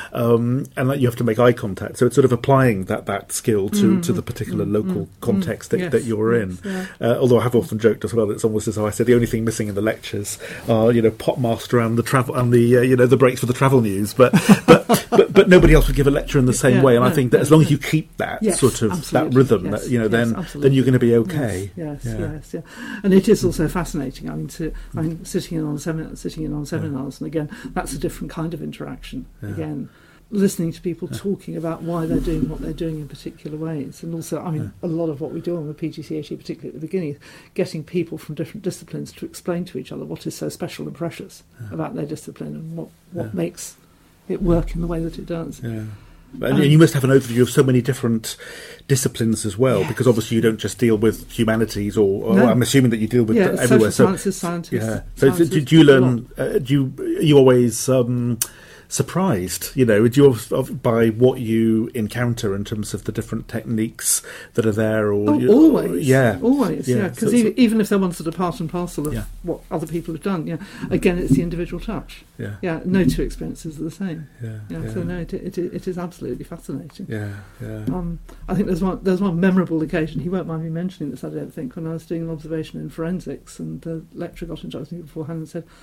um, and that you have to make eye contact. So it's sort of applying that, that skill to, mm-hmm. to the particular mm-hmm. local mm-hmm. context that, yes. that you're yes. in. Yeah. Uh, although I have often joked as well, it's almost as though I said the only thing missing in the lectures are, you know, Popmaster and the travel and the uh, you know the breaks for the travel news, but but, but but nobody else would give a lecture in the same yeah, way. And no, I think that no, as long no. as you keep that yes, sort of absolutely. that rhythm, yes, that, you know, yes, then absolutely. then you're going to be okay. Yes, yes, yeah. yes, yeah. And it is also fascinating. I mean, to, I mean, sitting in on seminar, sitting in on seminars, yeah. and again, that's a different kind of interaction. Yeah. Again, listening to people yeah. talking about why they're doing what they're doing in particular ways, and also, I mean, yeah. a lot of what we do on the P G C H E, particularly at the beginning, is getting people from different disciplines to explain to each other what is so special and precious yeah. about their discipline and what what yeah. makes it work in the way that it does. Yeah. And um, you must have an overview of so many different disciplines as well, yes. because obviously you don't just deal with humanities, or, or no. I'm assuming that you deal with yeah, everywhere. Social So, sciences, scientists. Yeah. So, sciences, do, do you learn? Uh, do you are you always um, surprised, you know, do you, of, by what you encounter in terms of the different techniques that are there? Or oh, you, always, or, yeah, always, yeah. Because yeah. so, even, even if they're one sort of part and parcel of yeah. what other people have done, yeah. Again, it's the individual touch. Yeah, yeah. No two experiences are the same. Yeah, yeah. yeah. So no, it, it it is absolutely fascinating. Yeah, yeah. Um, I think there's one there's one memorable occasion. He won't mind me mentioning this. I don't think, when I was doing an observation in forensics, and the lecturer got in touch with me beforehand and said,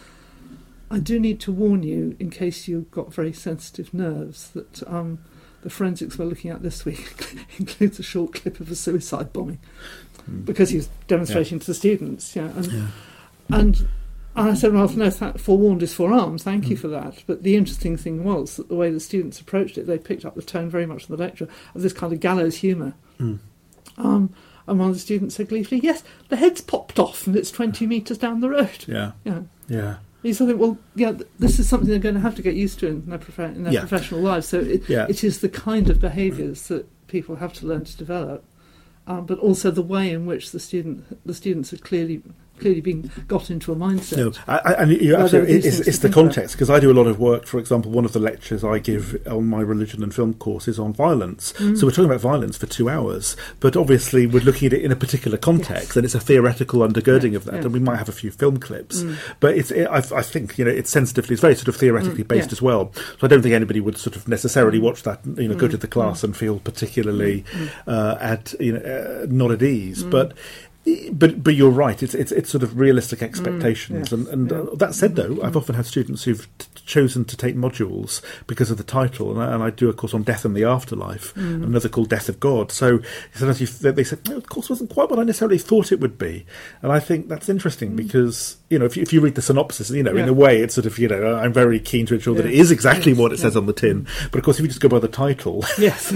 I do need to warn you, in case you've got very sensitive nerves, that um, the forensics we're looking at this week includes a short clip of a suicide bombing, mm. because he was demonstrating yeah. to the students. Yeah, and, yeah. and And I said, well, no, th- forewarned is forearmed, thank mm. you for that. But the interesting thing was that the way the students approached it, they picked up the tone very much in the lecture of this kind of gallows humour. Mm. Um, and one of the students said gleefully, yes, the head's popped off and it's twenty metres down the road. Yeah, yeah. yeah. You sort of, well, yeah, this is something they're going to have to get used to in their, prof- in their yeah. professional lives. So it, yeah. it is the kind of behaviours that people have to learn to develop, um, but also the way in which the student the students are clearly clearly being got into a mindset. No, I, I, you're absolutely, it's, it's the context, because I do a lot of work. For example, one of the lectures I give on my religion and film course is on violence. Mm. So we're talking about violence for two hours, but obviously we're looking at it in a particular context, yes. and it's a theoretical undergirding yeah, of that, yeah. and we might have a few film clips. Mm. But it's, it, I, I think, you know, it's sensitively, it's very sort of theoretically mm, based yeah. as well. So I don't think anybody would sort of necessarily watch that, you know, mm. go to the class mm. and feel particularly mm. uh, at, you know, uh, not at ease. Mm. But But but you're right. It's it's it's sort of realistic expectations, mm, yes, and and yeah. uh, that said, though, mm. I've often had students who've t- chosen to take modules because of the title, and I, and I do a course on death and the afterlife, mm. another called Death of God. So sometimes you, they said, no, the course wasn't quite what I necessarily thought it would be, and I think that's interesting mm. because, you know, if you, if you read the synopsis, you know, yeah. in a way, it's sort of, you know, I'm very keen to ensure yeah. that it is exactly yes, what it yeah. says on the tin. But of course, if you just go by the title, yes,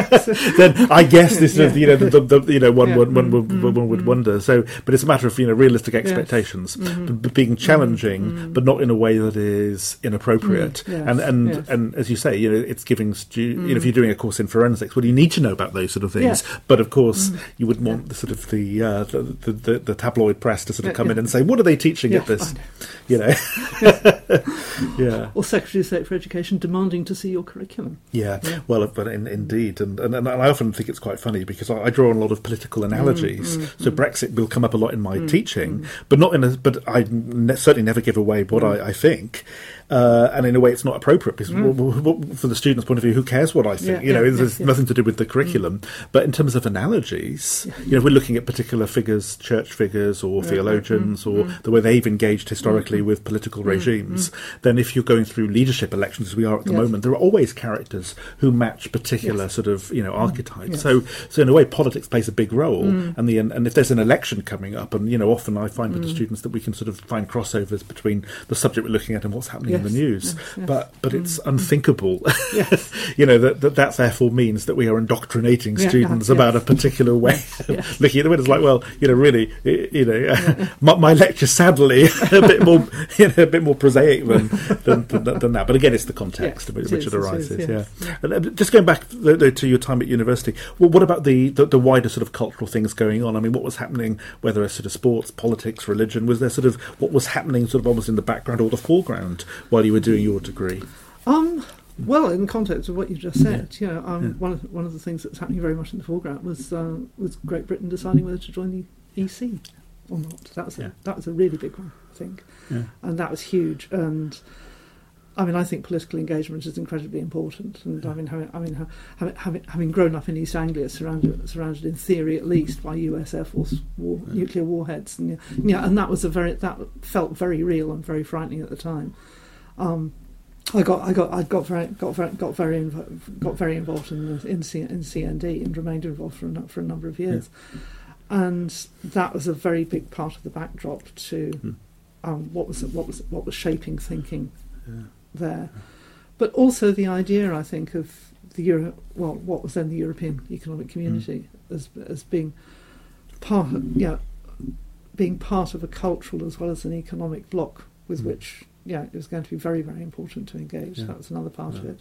then I guess this yeah. is, you know, the, the, the, you know, one, yeah. one, one, mm, one, one would mm. wonder. So, but it's a matter of, you know, realistic expectations, yes. mm-hmm. b- being challenging, mm-hmm. but not in a way that is inappropriate. Mm, yes, and and yes. and as you say, you know, it's giving stu- mm. you know, if you're doing a course in forensics, well, you need to know about those sort of things. Yes. But of course, mm. you wouldn't want yeah. the sort of the, uh, the, the, the the tabloid press to sort of yeah, come yeah. in and say, what are they teaching yeah, at this? Know. You know, yeah. yeah. Or Secretary of State for Education demanding to see your curriculum. Yeah, yeah. well, but in, indeed, and, and and I often think it's quite funny because I, I draw on a lot of political analogies. Mm, mm, so mm. Brexit will come up a lot in my mm, teaching, mm. but not in a. But I ne- certainly never give away what mm. I, I think. Uh, and in a way, it's not appropriate because, mm. w- w- from the student's point of view, who cares what I think? Yeah, you know, yeah, there's yeah, nothing to do with the curriculum. Mm. But in terms of analogies, yeah. you know, if we're looking at particular figures, church figures, or yeah, theologians, mm, or mm. the way they've engaged historically mm. with political mm. regimes, mm. then if you're going through leadership elections, as we are at the yes. moment, there are always characters who match particular yes. sort of, you know, archetypes. Yes. So, so in a way, politics plays a big role. Mm. And the and if there's an election coming up, and you know, often I find with mm. the students that we can sort of find crossovers between the subject we're looking at and what's happening yes. in the news. Yes. Yes. But but it's mm. unthinkable, yes. you know, that, that that therefore means that we are indoctrinating yeah, students yeah, about yeah. a particular way yes, of yes. looking at the world. It's like, well, you know, really, you know, yeah. my, my lecture, sadly, a bit more, you know, a bit more prosaic than than, than, than that. But again, it's the context in which it, it arises. It is, yeah. yeah. And, uh, just going back though, to your time at university, well, what about the, the the wider sort of cultural things going on? I mean, what was happening? Whether it's sort of sports, politics, religion, was there sort of what was happening, sort of almost in the background or the foreground while you were doing your degree? Um, well, in the context of what you just said, yeah. you know, um, yeah. one of the, one of the things that's happening very much in the foreground was uh, was Great Britain deciding whether to join the E C or not. That was a, yeah. that was a really big one, I think, yeah. and that was huge. And I mean, I think political engagement is incredibly important. And yeah. I mean, having, I mean, having, having having grown up in East Anglia, surrounded surrounded in theory at least by U S Air Force war, yeah. nuclear warheads, and yeah, and that was a very that felt very real and very frightening at the time. Um, I got, I got, I got very, got very, got very, invo- got very involved in the, in, C, in C N D and remained involved for a, for a number of years, yeah. and that was a very big part of the backdrop to mm. um, what was what was what was shaping thinking yeah. there, but also the idea, I think, of the Euro, well, what was then the European Economic Community mm. as as being part, of, yeah, being part of a cultural as well as an economic bloc with mm. which. Yeah, it was going to be very, very important to engage. Yeah. That was another part yeah. of it.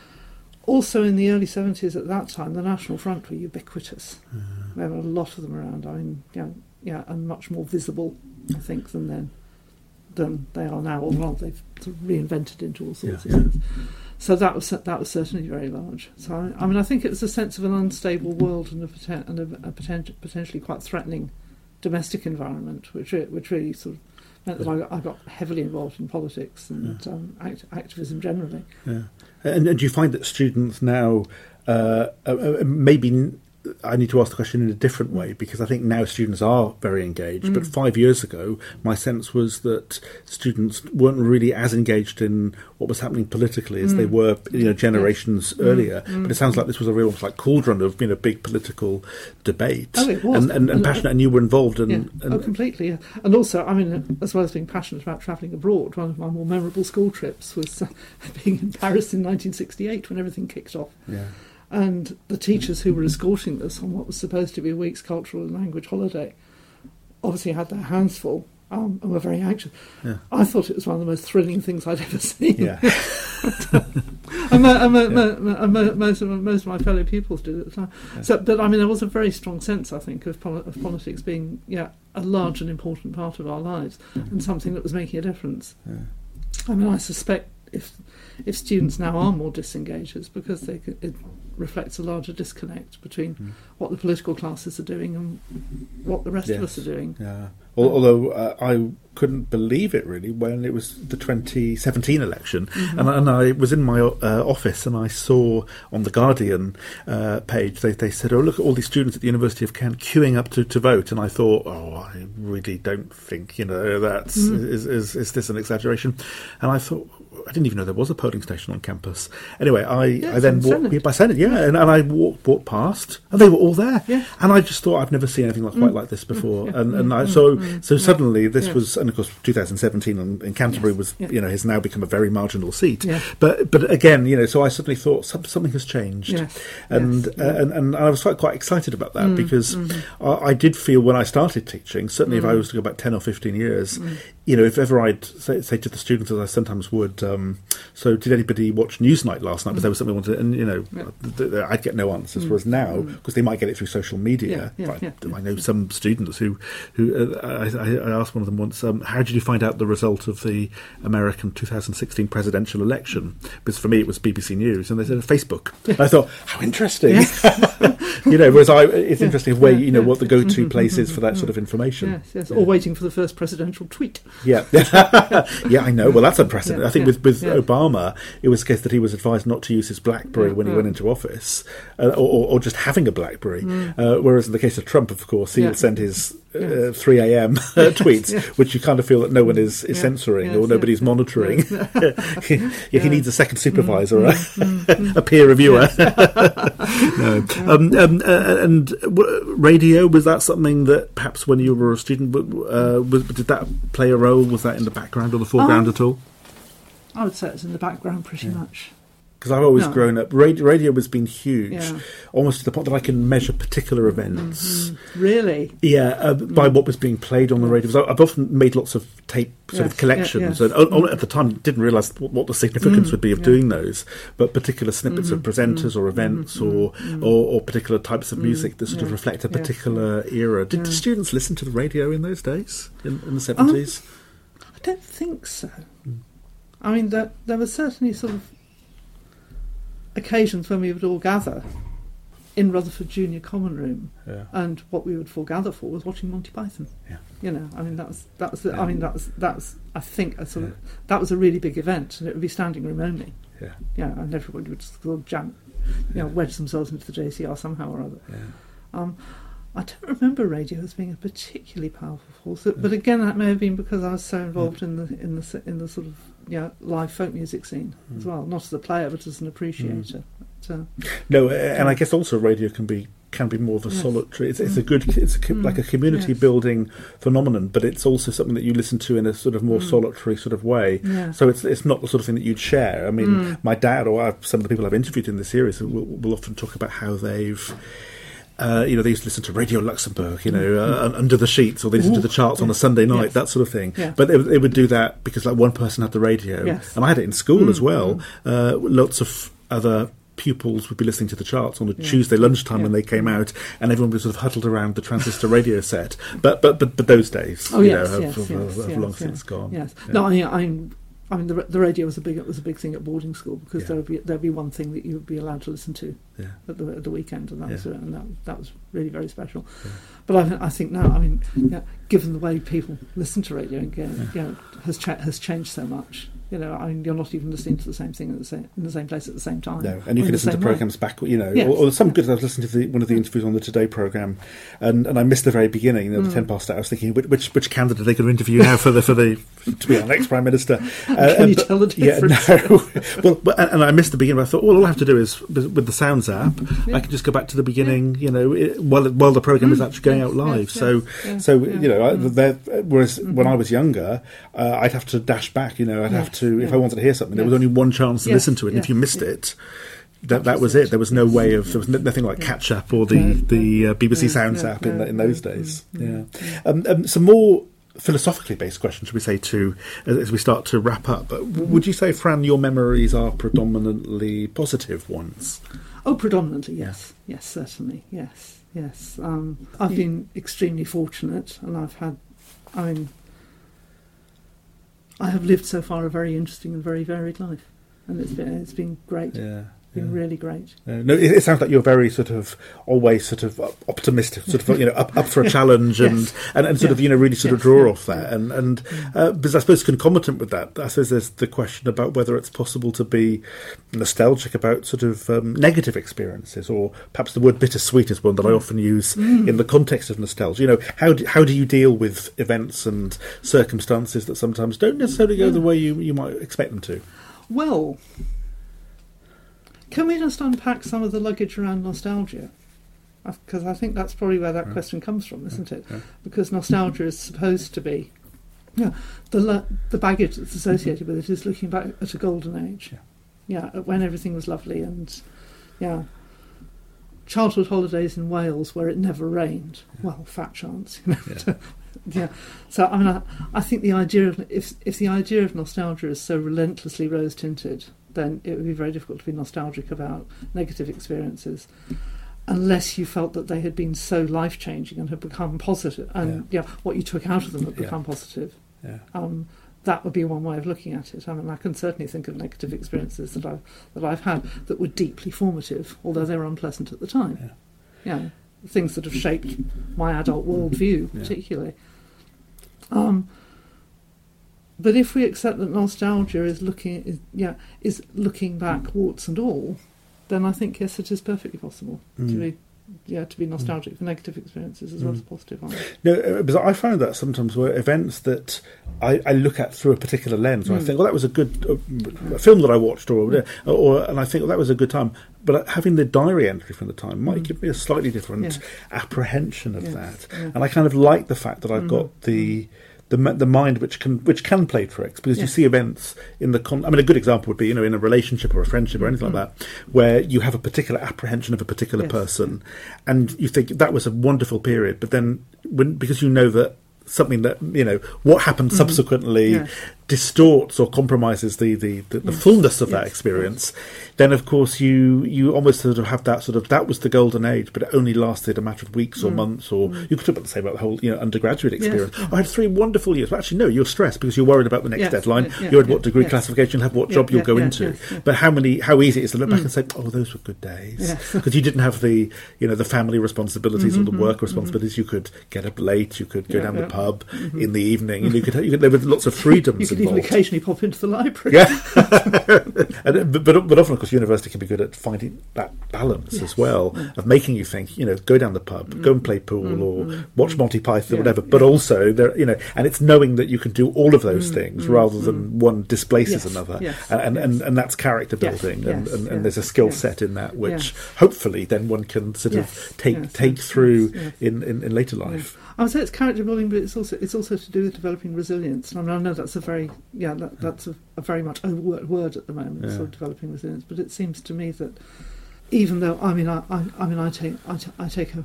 Also, in the early seventies, at that time, the National Front were ubiquitous. Yeah. There were a lot of them around. I mean, yeah, yeah, and much more visible, I think, than then than they are now. Although they've sort of reinvented into all sorts yeah. of things. So that was that was certainly very large. So I, I mean, I think it was a sense of an unstable world and a, poten- and a, a poten- potentially quite threatening domestic environment, which re- which really sort of. Meant that I got, I got heavily involved in politics and yeah. um, act, activism generally. Yeah, and, and do you find that students now uh, uh, maybe I need to ask the question in a different way, because I think now students are very engaged. Mm. But five years ago, my sense was that students weren't really as engaged in what was happening politically as mm. they were, you know, generations yes. earlier. Mm. But it sounds like this was a real almost like cauldron of, you know, big political debate. Oh, it was. And, and, and, and passionate, and you were involved. And, yeah. and oh, completely. Yeah. And also, I mean, as well as being passionate about travelling abroad, one of my more memorable school trips was uh, being in Paris in nineteen sixty-eight when everything kicked off. Yeah. And the teachers who were escorting us on what was supposed to be a week's cultural and language holiday obviously had their hands full um, and were very anxious. Yeah. I thought it was one of the most thrilling things I'd ever seen. Yeah. and mo- and mo- yeah. mo- and mo- most, of, most of my fellow pupils did at the time. Yeah. So, but I mean, there was a very strong sense, I think, of, pol- of politics being yeah, a large and important part of our lives mm-hmm. and something that was making a difference. Yeah. I mean, I suspect if if students now are more disengaged, it's because they could, it reflects a larger disconnect between mm. what the political classes are doing and what the rest yes. of us are doing. Yeah. Although uh, I couldn't believe it really when it was the twenty seventeen election, mm-hmm. and, and I was in my uh, office and I saw on the Guardian uh, page they, they said, "Oh, look at all these students at the University of Kent queuing up to, to vote," and I thought, "Oh, I really don't think you know that's mm. is, is is this an exaggeration?" And I thought, I didn't even know there was a polling station on campus. Anyway, I, yeah, I then walked yeah, by Senate, yeah, yeah. And, and I walked, walked past, and they were all there. Yeah. And I just thought I've never seen anything like, mm. quite like this before. Yeah. And and mm. I, so mm. so suddenly this yeah. was, and of course, twenty seventeen in, in Canterbury yes. was, yeah. you know, has now become a very marginal seat. Yeah. But but again, you know, so I suddenly thought some, something has changed, yes. and yes. Uh, yeah. and and I was quite quite excited about that mm. because mm-hmm. I, I did feel when I started teaching, certainly mm. if I was to go back ten or fifteen years, mm. you know, if ever I'd say, say to the students, as I sometimes would, um, so did anybody watch Newsnight last night? Because there was something I wanted, and you know, yeah. th- th- I'd get no answers. Mm. Whereas now, because mm. they might get it through social media. Yeah, yeah, I, yeah. I know some students who, who uh, I, I asked one of them once, um, "How did you find out the result of the American twenty sixteen presidential election?" Because for me, it was B B C News, and they said Facebook. I thought, how interesting. Yeah. You know, whereas I, it's yeah. interesting where yeah, you know yeah. what the go-to mm-hmm, place mm-hmm, is for that mm-hmm. sort of information. Yes, yes. Yeah. Or waiting for the first presidential tweet. Yeah, yeah, I know. Well, that's unprecedented. Yeah, I think yeah, with, with yeah. Obama, it was the case that he was advised not to use his BlackBerry yeah, when he yeah. went into office, uh, or, or just having a BlackBerry. Mm. Uh, whereas in the case of Trump, of course, he'll yeah. send his uh, yes. three a.m. yes, tweets, yes. which you kind of feel that no one is, is yeah. censoring yes, or nobody's yes, monitoring. yes. he, yeah, yeah. he needs a second supervisor, mm, a, mm, mm, a peer reviewer. yes. no. um, um, uh, and w- radio, was that something that perhaps when you were a student, uh, was, did that play a role? Was that in the background or the foreground um, at all? I would say it's in the background pretty yeah. much. Because I've always no. grown up, radio, radio has been huge, yeah. almost to the point that I can measure particular events. Mm-hmm. Really? Yeah, uh, mm. by what was being played on the radio. So I've often made lots of tape sort yes. of collections, yeah, yes. and mm. at the time didn't realise what, what the significance mm. would be of yeah. doing those, but particular snippets mm. of presenters mm. or events mm. or, mm. or or particular types of music that sort yeah. of reflect a yeah. particular era. Did yeah. the students listen to the radio in those days, in, in the seventies? Um, I don't think so. Mm. I mean, there, there was certainly sort of occasions when we would all gather in Rutherford Junior Common Room, yeah. and what we would foregather for was watching Monty Python. Yeah. You know, I mean, that was that was. The, yeah. I mean, that was that was. I think a sort yeah. of that was a really big event, and it would be standing room only. Yeah. Yeah, and everybody would sort of jam, you yeah. know, wedge themselves into the J C R somehow or other. Yeah. Um, I don't remember radio as being a particularly powerful force, but again, that may have been because I was so involved in the in the in the sort of you know, live folk music scene mm. as well, not as a player but as an appreciator. Mm. But, uh, no, uh, and I guess also radio can be can be more of a yes. solitary. It's, it's a good, it's a, mm. like a community yes. building phenomenon, but it's also something that you listen to in a sort of more mm. solitary sort of way. Yeah. So it's it's not the sort of thing that you'd share. I mean, mm. my dad or I've, some of the people I've interviewed in this series will, will often talk about how they've. Uh, you know, they used to listen to Radio Luxembourg, you know, uh, under the sheets, or they listened Ooh, to the charts yeah. on a Sunday night, yes. that sort of thing. Yeah. But they, they would do that because, like, one person had the radio, yes. and I had it in school mm, as well. Mm. Uh, lots of other pupils would be listening to the charts on a yeah. Tuesday lunchtime yeah. when they came out, and everyone was sort of huddled around the transistor radio set. But but but, but those days, oh, you yes, know, yes, have, yes, have, have yes, long yes, since gone. Yes. Yeah. No, I mean, I'm. I mean, the, the radio was a big was a big thing at boarding school because Yeah. there would be there'd be one thing that you would be allowed to listen to Yeah. at the at the weekend, and that Yeah. was and that that was really very special. Yeah. But I, I think now, I mean, yeah, given the way people listen to radio again, Yeah. you know, has cha- has changed so much. You know, I mean, you're not even listening to the same thing at the same, in the same place at the same time. No, and you can listen to programmes back, you know, yes. or, or some good. I was listening to the, one of the interviews on the Today programme, and, and I missed the very beginning, you know, the mm. ten past eight. I was thinking, which which candidate are they going to interview now for the for the to be our next Prime Minister? Uh, can you but, tell the difference? Yeah, no. well, but, and, and I missed the beginning. I thought, well, all I have to do is with the Sounds app, yeah. I can just go back to the beginning, yeah. you know, it, while while the programme mm. is actually going yes, out live. Yes, so yes, so yeah. you know, mm. I, whereas mm-hmm. when I was younger, uh, I'd have to dash back. You know, I'd yes, have to if yeah. I wanted to hear something. Yes. There was only one chance to yes, listen to it, and yes, if you missed yes. it, that that was it. There was no way of there was nothing like Catch Up or the the uh, B B C yeah, Sounds yeah, app in yeah, in those yeah, days. Yeah, yeah. yeah. Um, um, some more philosophically based questions, should we say, too, as we start to wrap up. But would you say, Fran, your memories are predominantly positive ones? Oh, predominantly, yes, yes, certainly, yes, yes. Um, I've been extremely fortunate, and I've had, I mean. I have lived so far a very interesting and very varied life, and it's been it's been great. Yeah, it's been yeah. really great. Uh, no, it, it sounds like you're very sort of always sort of optimistic, sort of you know up, up for a challenge, and, yes. and, and sort yeah. of you know really sort yes. of draw yeah. off that, and and uh, because I suppose concomitant with that, I suppose there's the question about whether it's possible to be nostalgic about sort of um, negative experiences, or perhaps the word bittersweet is one that I often use mm. in the context of nostalgia. You know, how do, how do you deal with events and circumstances that sometimes don't necessarily go yeah. the way you, you might expect them to? Well, can we just unpack some of the luggage around nostalgia? Because I think that's probably where that yeah. question comes from, isn't it? Yeah. Because nostalgia is supposed to be, yeah, the lu- the baggage that's associated with it is looking back at a golden age. Yeah. Yeah, when everything was lovely, and yeah, childhood holidays in Wales where it never rained. Yeah. Well, fat chance, you know. Yeah. yeah. So I mean, I, I think the idea of if if the idea of nostalgia is so relentlessly rose tinted, then it would be very difficult to be nostalgic about negative experiences, unless you felt that they had been so life changing and had become positive, and yeah. yeah, what you took out of them had become yeah. positive. Yeah. Um, That would be one way of looking at it. I mean, I can certainly think of negative experiences that I've that I've had that were deeply formative, although they were unpleasant at the time. Yeah, yeah things that have shaped my adult worldview, yeah. particularly. Um, but if we accept that nostalgia is looking, is, yeah, is looking back, warts and all, then I think yes, it is perfectly possible mm. to be. Yeah, to be nostalgic mm. for negative experiences as mm. well as positive ones. No, because I find that sometimes were events that I, I look at through a particular lens, and mm. I think, well, that was a good uh, a film that I watched, or, mm. or, or and I think, well, that was a good time. But having the diary entry from the time might mm. give me a slightly different yeah. apprehension of yes. that, yeah. and I kind of like the fact that I've mm. got the. The, the mind which can which can play tricks, because yes. you see events in the con- I mean, a good example would be, you know, in a relationship or a friendship or anything mm-hmm. like that, where you have a particular apprehension of a particular yes. person, and you think that was a wonderful period, but then when because you know that something that, you know, what happened mm-hmm. subsequently yes. distorts or compromises the the, the, the yes. fullness of yes. that experience, yes. then of course you you almost sort of have that sort of, that was the golden age, but it only lasted a matter of weeks or mm. months, or mm. you could talk say about the whole, you know, undergraduate experience. Yes. I had three wonderful years. Well, actually, no, you're stressed because you're worried about the next yes. deadline. Yes. Yes. You're at what degree yes. classification, have what yes. job you'll yes. go yes. into. Yes. Yes. But how many, how easy it is to look mm. back and say, oh, those were good days, because yes. you didn't have the, you know, the family responsibilities mm-hmm, or the work responsibilities. Mm-hmm. You could get up late. You could go yeah, down yeah. the pub mm-hmm. in the evening, and you could, you could there were lots of freedoms. You could involved. Even occasionally pop into the library. Yeah, and, but, but but often, of course, university can be good at finding that balance yes. as well, yeah. of making you think, you know, go down the pub, mm. go and play pool, mm. or mm. watch Monty Python, yeah. or whatever. But yeah. also, there, you know, and it's knowing that you can do all of those mm. things mm. rather than mm. one displaces yes. another, yes. and, yes. and and that's character building, yes. and, yes. and, and yes. there's a skill yes. set in that, which yes. hopefully then one can sort yes. of take yes. take yes. through yes. in, in, in later life. Yes. I would say it's character building, but it's also it's also to do with developing resilience. I mean, I know that's a very yeah that, that's a, a very much overworked word at the moment, yeah. sort of developing resilience. But it seems to me that even though I mean I I, I mean I take I, t- I take a,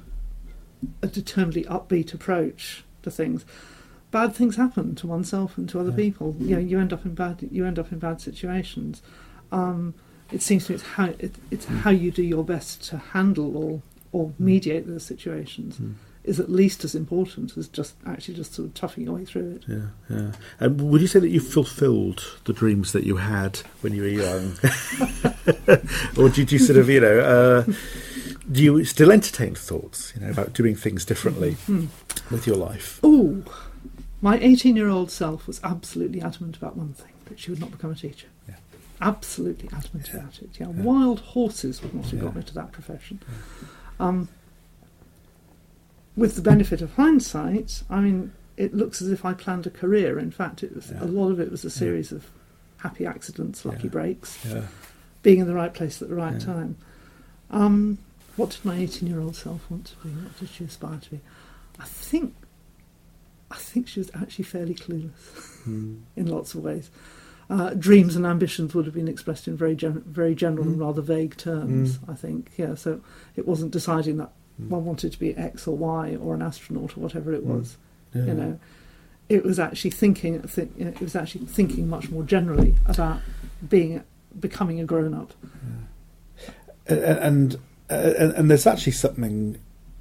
a determinedly upbeat approach to things, bad things happen to oneself and to other yeah. people. You know, you end up in bad you end up in bad situations. Um, it seems to me it's how it, it's mm. how you do your best to handle or or mediate those situations. Mm. is at least as important as just actually just sort of toughing your way through it. Yeah, yeah. And would you say that you fulfilled the dreams that you had when you were young? Or did you sort of, you know, uh, do you still entertain thoughts, you know, about doing things differently mm. with your life? Oh, my eighteen-year-old self was absolutely adamant about one thing. that she would not become a teacher. Yeah. Absolutely adamant Yeah. about it. Yeah. Yeah. Wild horses would not have Yeah. got me to that profession. Yeah. Um, with the benefit of hindsight, I mean, it looks as if I planned a career. In fact, it was Yeah. a lot of it was a series yeah. of happy accidents, lucky Yeah. breaks, Yeah. being in the right place at the right Yeah. time. Um, what did my eighteen-year-old self want to be? What did she aspire to be? I think, I think she was actually fairly clueless Mm. in lots of ways. Uh, dreams and ambitions would have been expressed in very gen- very general mm. and rather vague terms. Mm. I think, yeah. So it wasn't deciding that mm. one wanted to be X or Y or an astronaut or whatever it was. Mm. Yeah. You know, it was actually thinking. Th- you know, it was actually thinking much more generally about being, becoming a grown up. Yeah. And, and and there's actually something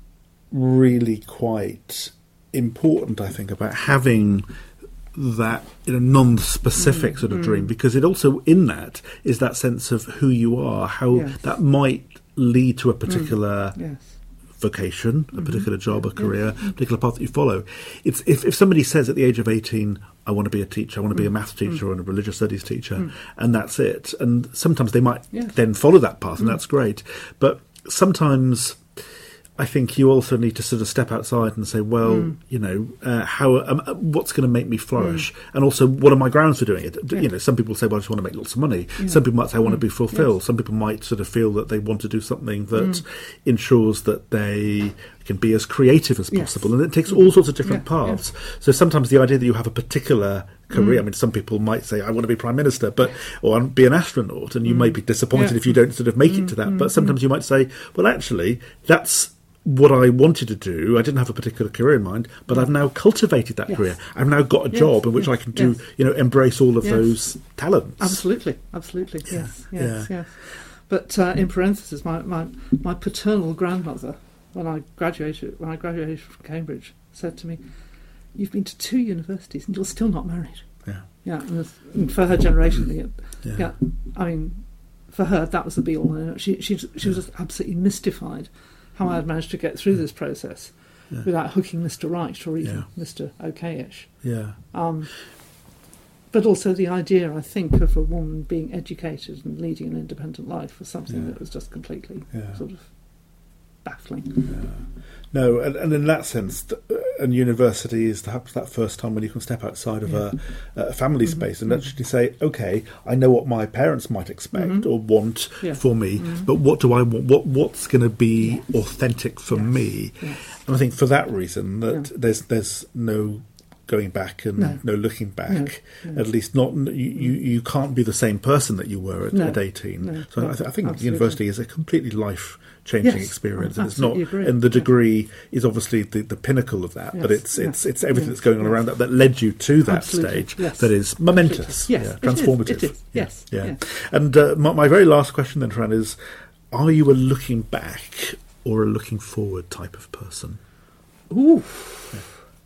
really quite important, I think, about having that, you know, non-specific mm, sort of mm. dream, because it also, in that, is that sense of who you are, how yes. that might lead to a particular mm. yes. vocation, a mm-hmm. particular job, a career, yes. a particular path that you follow. It's if, if somebody says at the age of eighteen, I want to be a teacher, I want to be a maths teacher mm. or a religious studies teacher, mm. and that's it. And sometimes they might yes. then follow that path, and mm. that's great. But sometimes I think you also need to sort of step outside and say, well, mm. you know, uh, how um, what's going to make me flourish? Mm. And also, what are my grounds for doing it? Yeah. You know, some people say, well, I just want to make lots of money. Yeah. Some people might say, I want mm. to be fulfilled. Yes. Some people might sort of feel that they want to do something that mm. ensures that they can be as creative as possible. Yes. And it takes all sorts of different yeah. paths. Yeah. So sometimes the idea that you have a particular career, mm. I mean, some people might say, I want to be Prime Minister, but or be an astronaut, and you mm. may be disappointed yeah. if you don't sort of make mm. it to that. Mm. But sometimes mm. you might say, well, actually, that's what I wanted to do. I didn't have a particular career in mind, but I've now cultivated that yes. career. I've now got a yes. job in which yes. I can do, yes. you know, embrace all of yes. those talents. Absolutely, absolutely, yes, yes, yeah. yes. But uh, in parentheses, my, my my paternal grandmother, when I graduated, when I graduated from Cambridge, said to me, "You've been to two universities and you're still not married." Yeah, yeah. And, and for her generation, it, yeah. yeah, I mean, for her that was the be all. She she she was just absolutely mystified how I had managed to get through this process yeah. without hooking Mister Right or even yeah. Mister Okay-ish. Yeah. Um, but also the idea, I think, of a woman being educated and leading an independent life was something yeah. that was just completely yeah. sort of baffling. Yeah. No, and, and in that sense, and university is perhaps that first time when you can step outside of yeah. a, a family mm-hmm. space and mm-hmm. actually say, okay, I know what my parents might expect mm-hmm. or want yeah. for me, mm-hmm. but what do I want? What what's going to be yes. authentic for yes. me? Yes. And I think for that reason that yeah. there's there's no going back and no, no looking back. No, no. At least not you, you. You can't be the same person that you were at, no, at eighteen. No, so no, I, th- I think absolutely. University is a completely life changing yes, experience, I and it's not. agree. And the degree yes. is obviously the, the pinnacle of that, yes, but it's yes, it's it's everything yes, that's going on yes. around that that led you to that absolutely. stage. Yes. That is momentous, yes, yeah, transformative. It is. It is. Yes, yeah. yes. And uh, my, my very last question then, Fran, is: are you a looking back or a looking forward type of person? Ooh, yeah.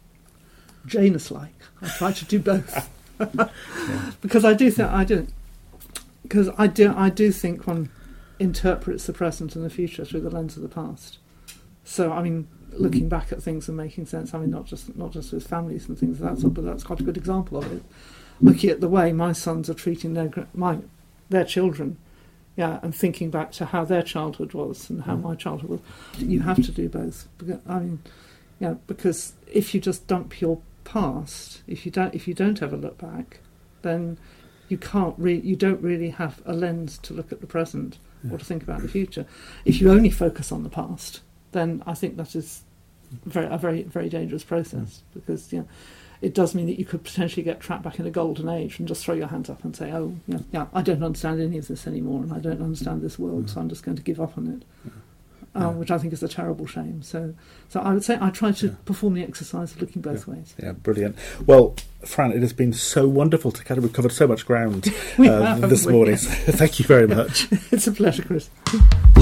Janus-like. I try to do both yeah. because I do think I do because I do I do think one interprets the present and the future through the lens of the past. So I mean, looking back at things and making sense. I mean, not just not just with families and things of that sort, but that's quite a good example of it. Looking at the way my sons are treating their my their children, yeah, and thinking back to how their childhood was and how my childhood was. You have to do both. I mean, yeah, because if you just dump your past, if you don't if you don't ever look back, then you can't re- you don't really have a lens to look at the present yeah. or to think about the future. If you only focus on the past, then I think that is very a very very dangerous process yeah. because you know, it does mean that you could potentially get trapped back in a golden age and just throw your hands up and say, oh yeah, yeah I don't understand any of this anymore and I don't understand this world, yeah. so I'm just going to give up on it. Yeah. Uh, which I think is a terrible shame. So, so I would say I try to yeah. perform the exercise of looking both yeah. ways. Yeah, brilliant. Well, Fran, it has been so wonderful to kind of, we've covered so much ground uh, have, this morning. So thank you very much. It's a pleasure, Chris.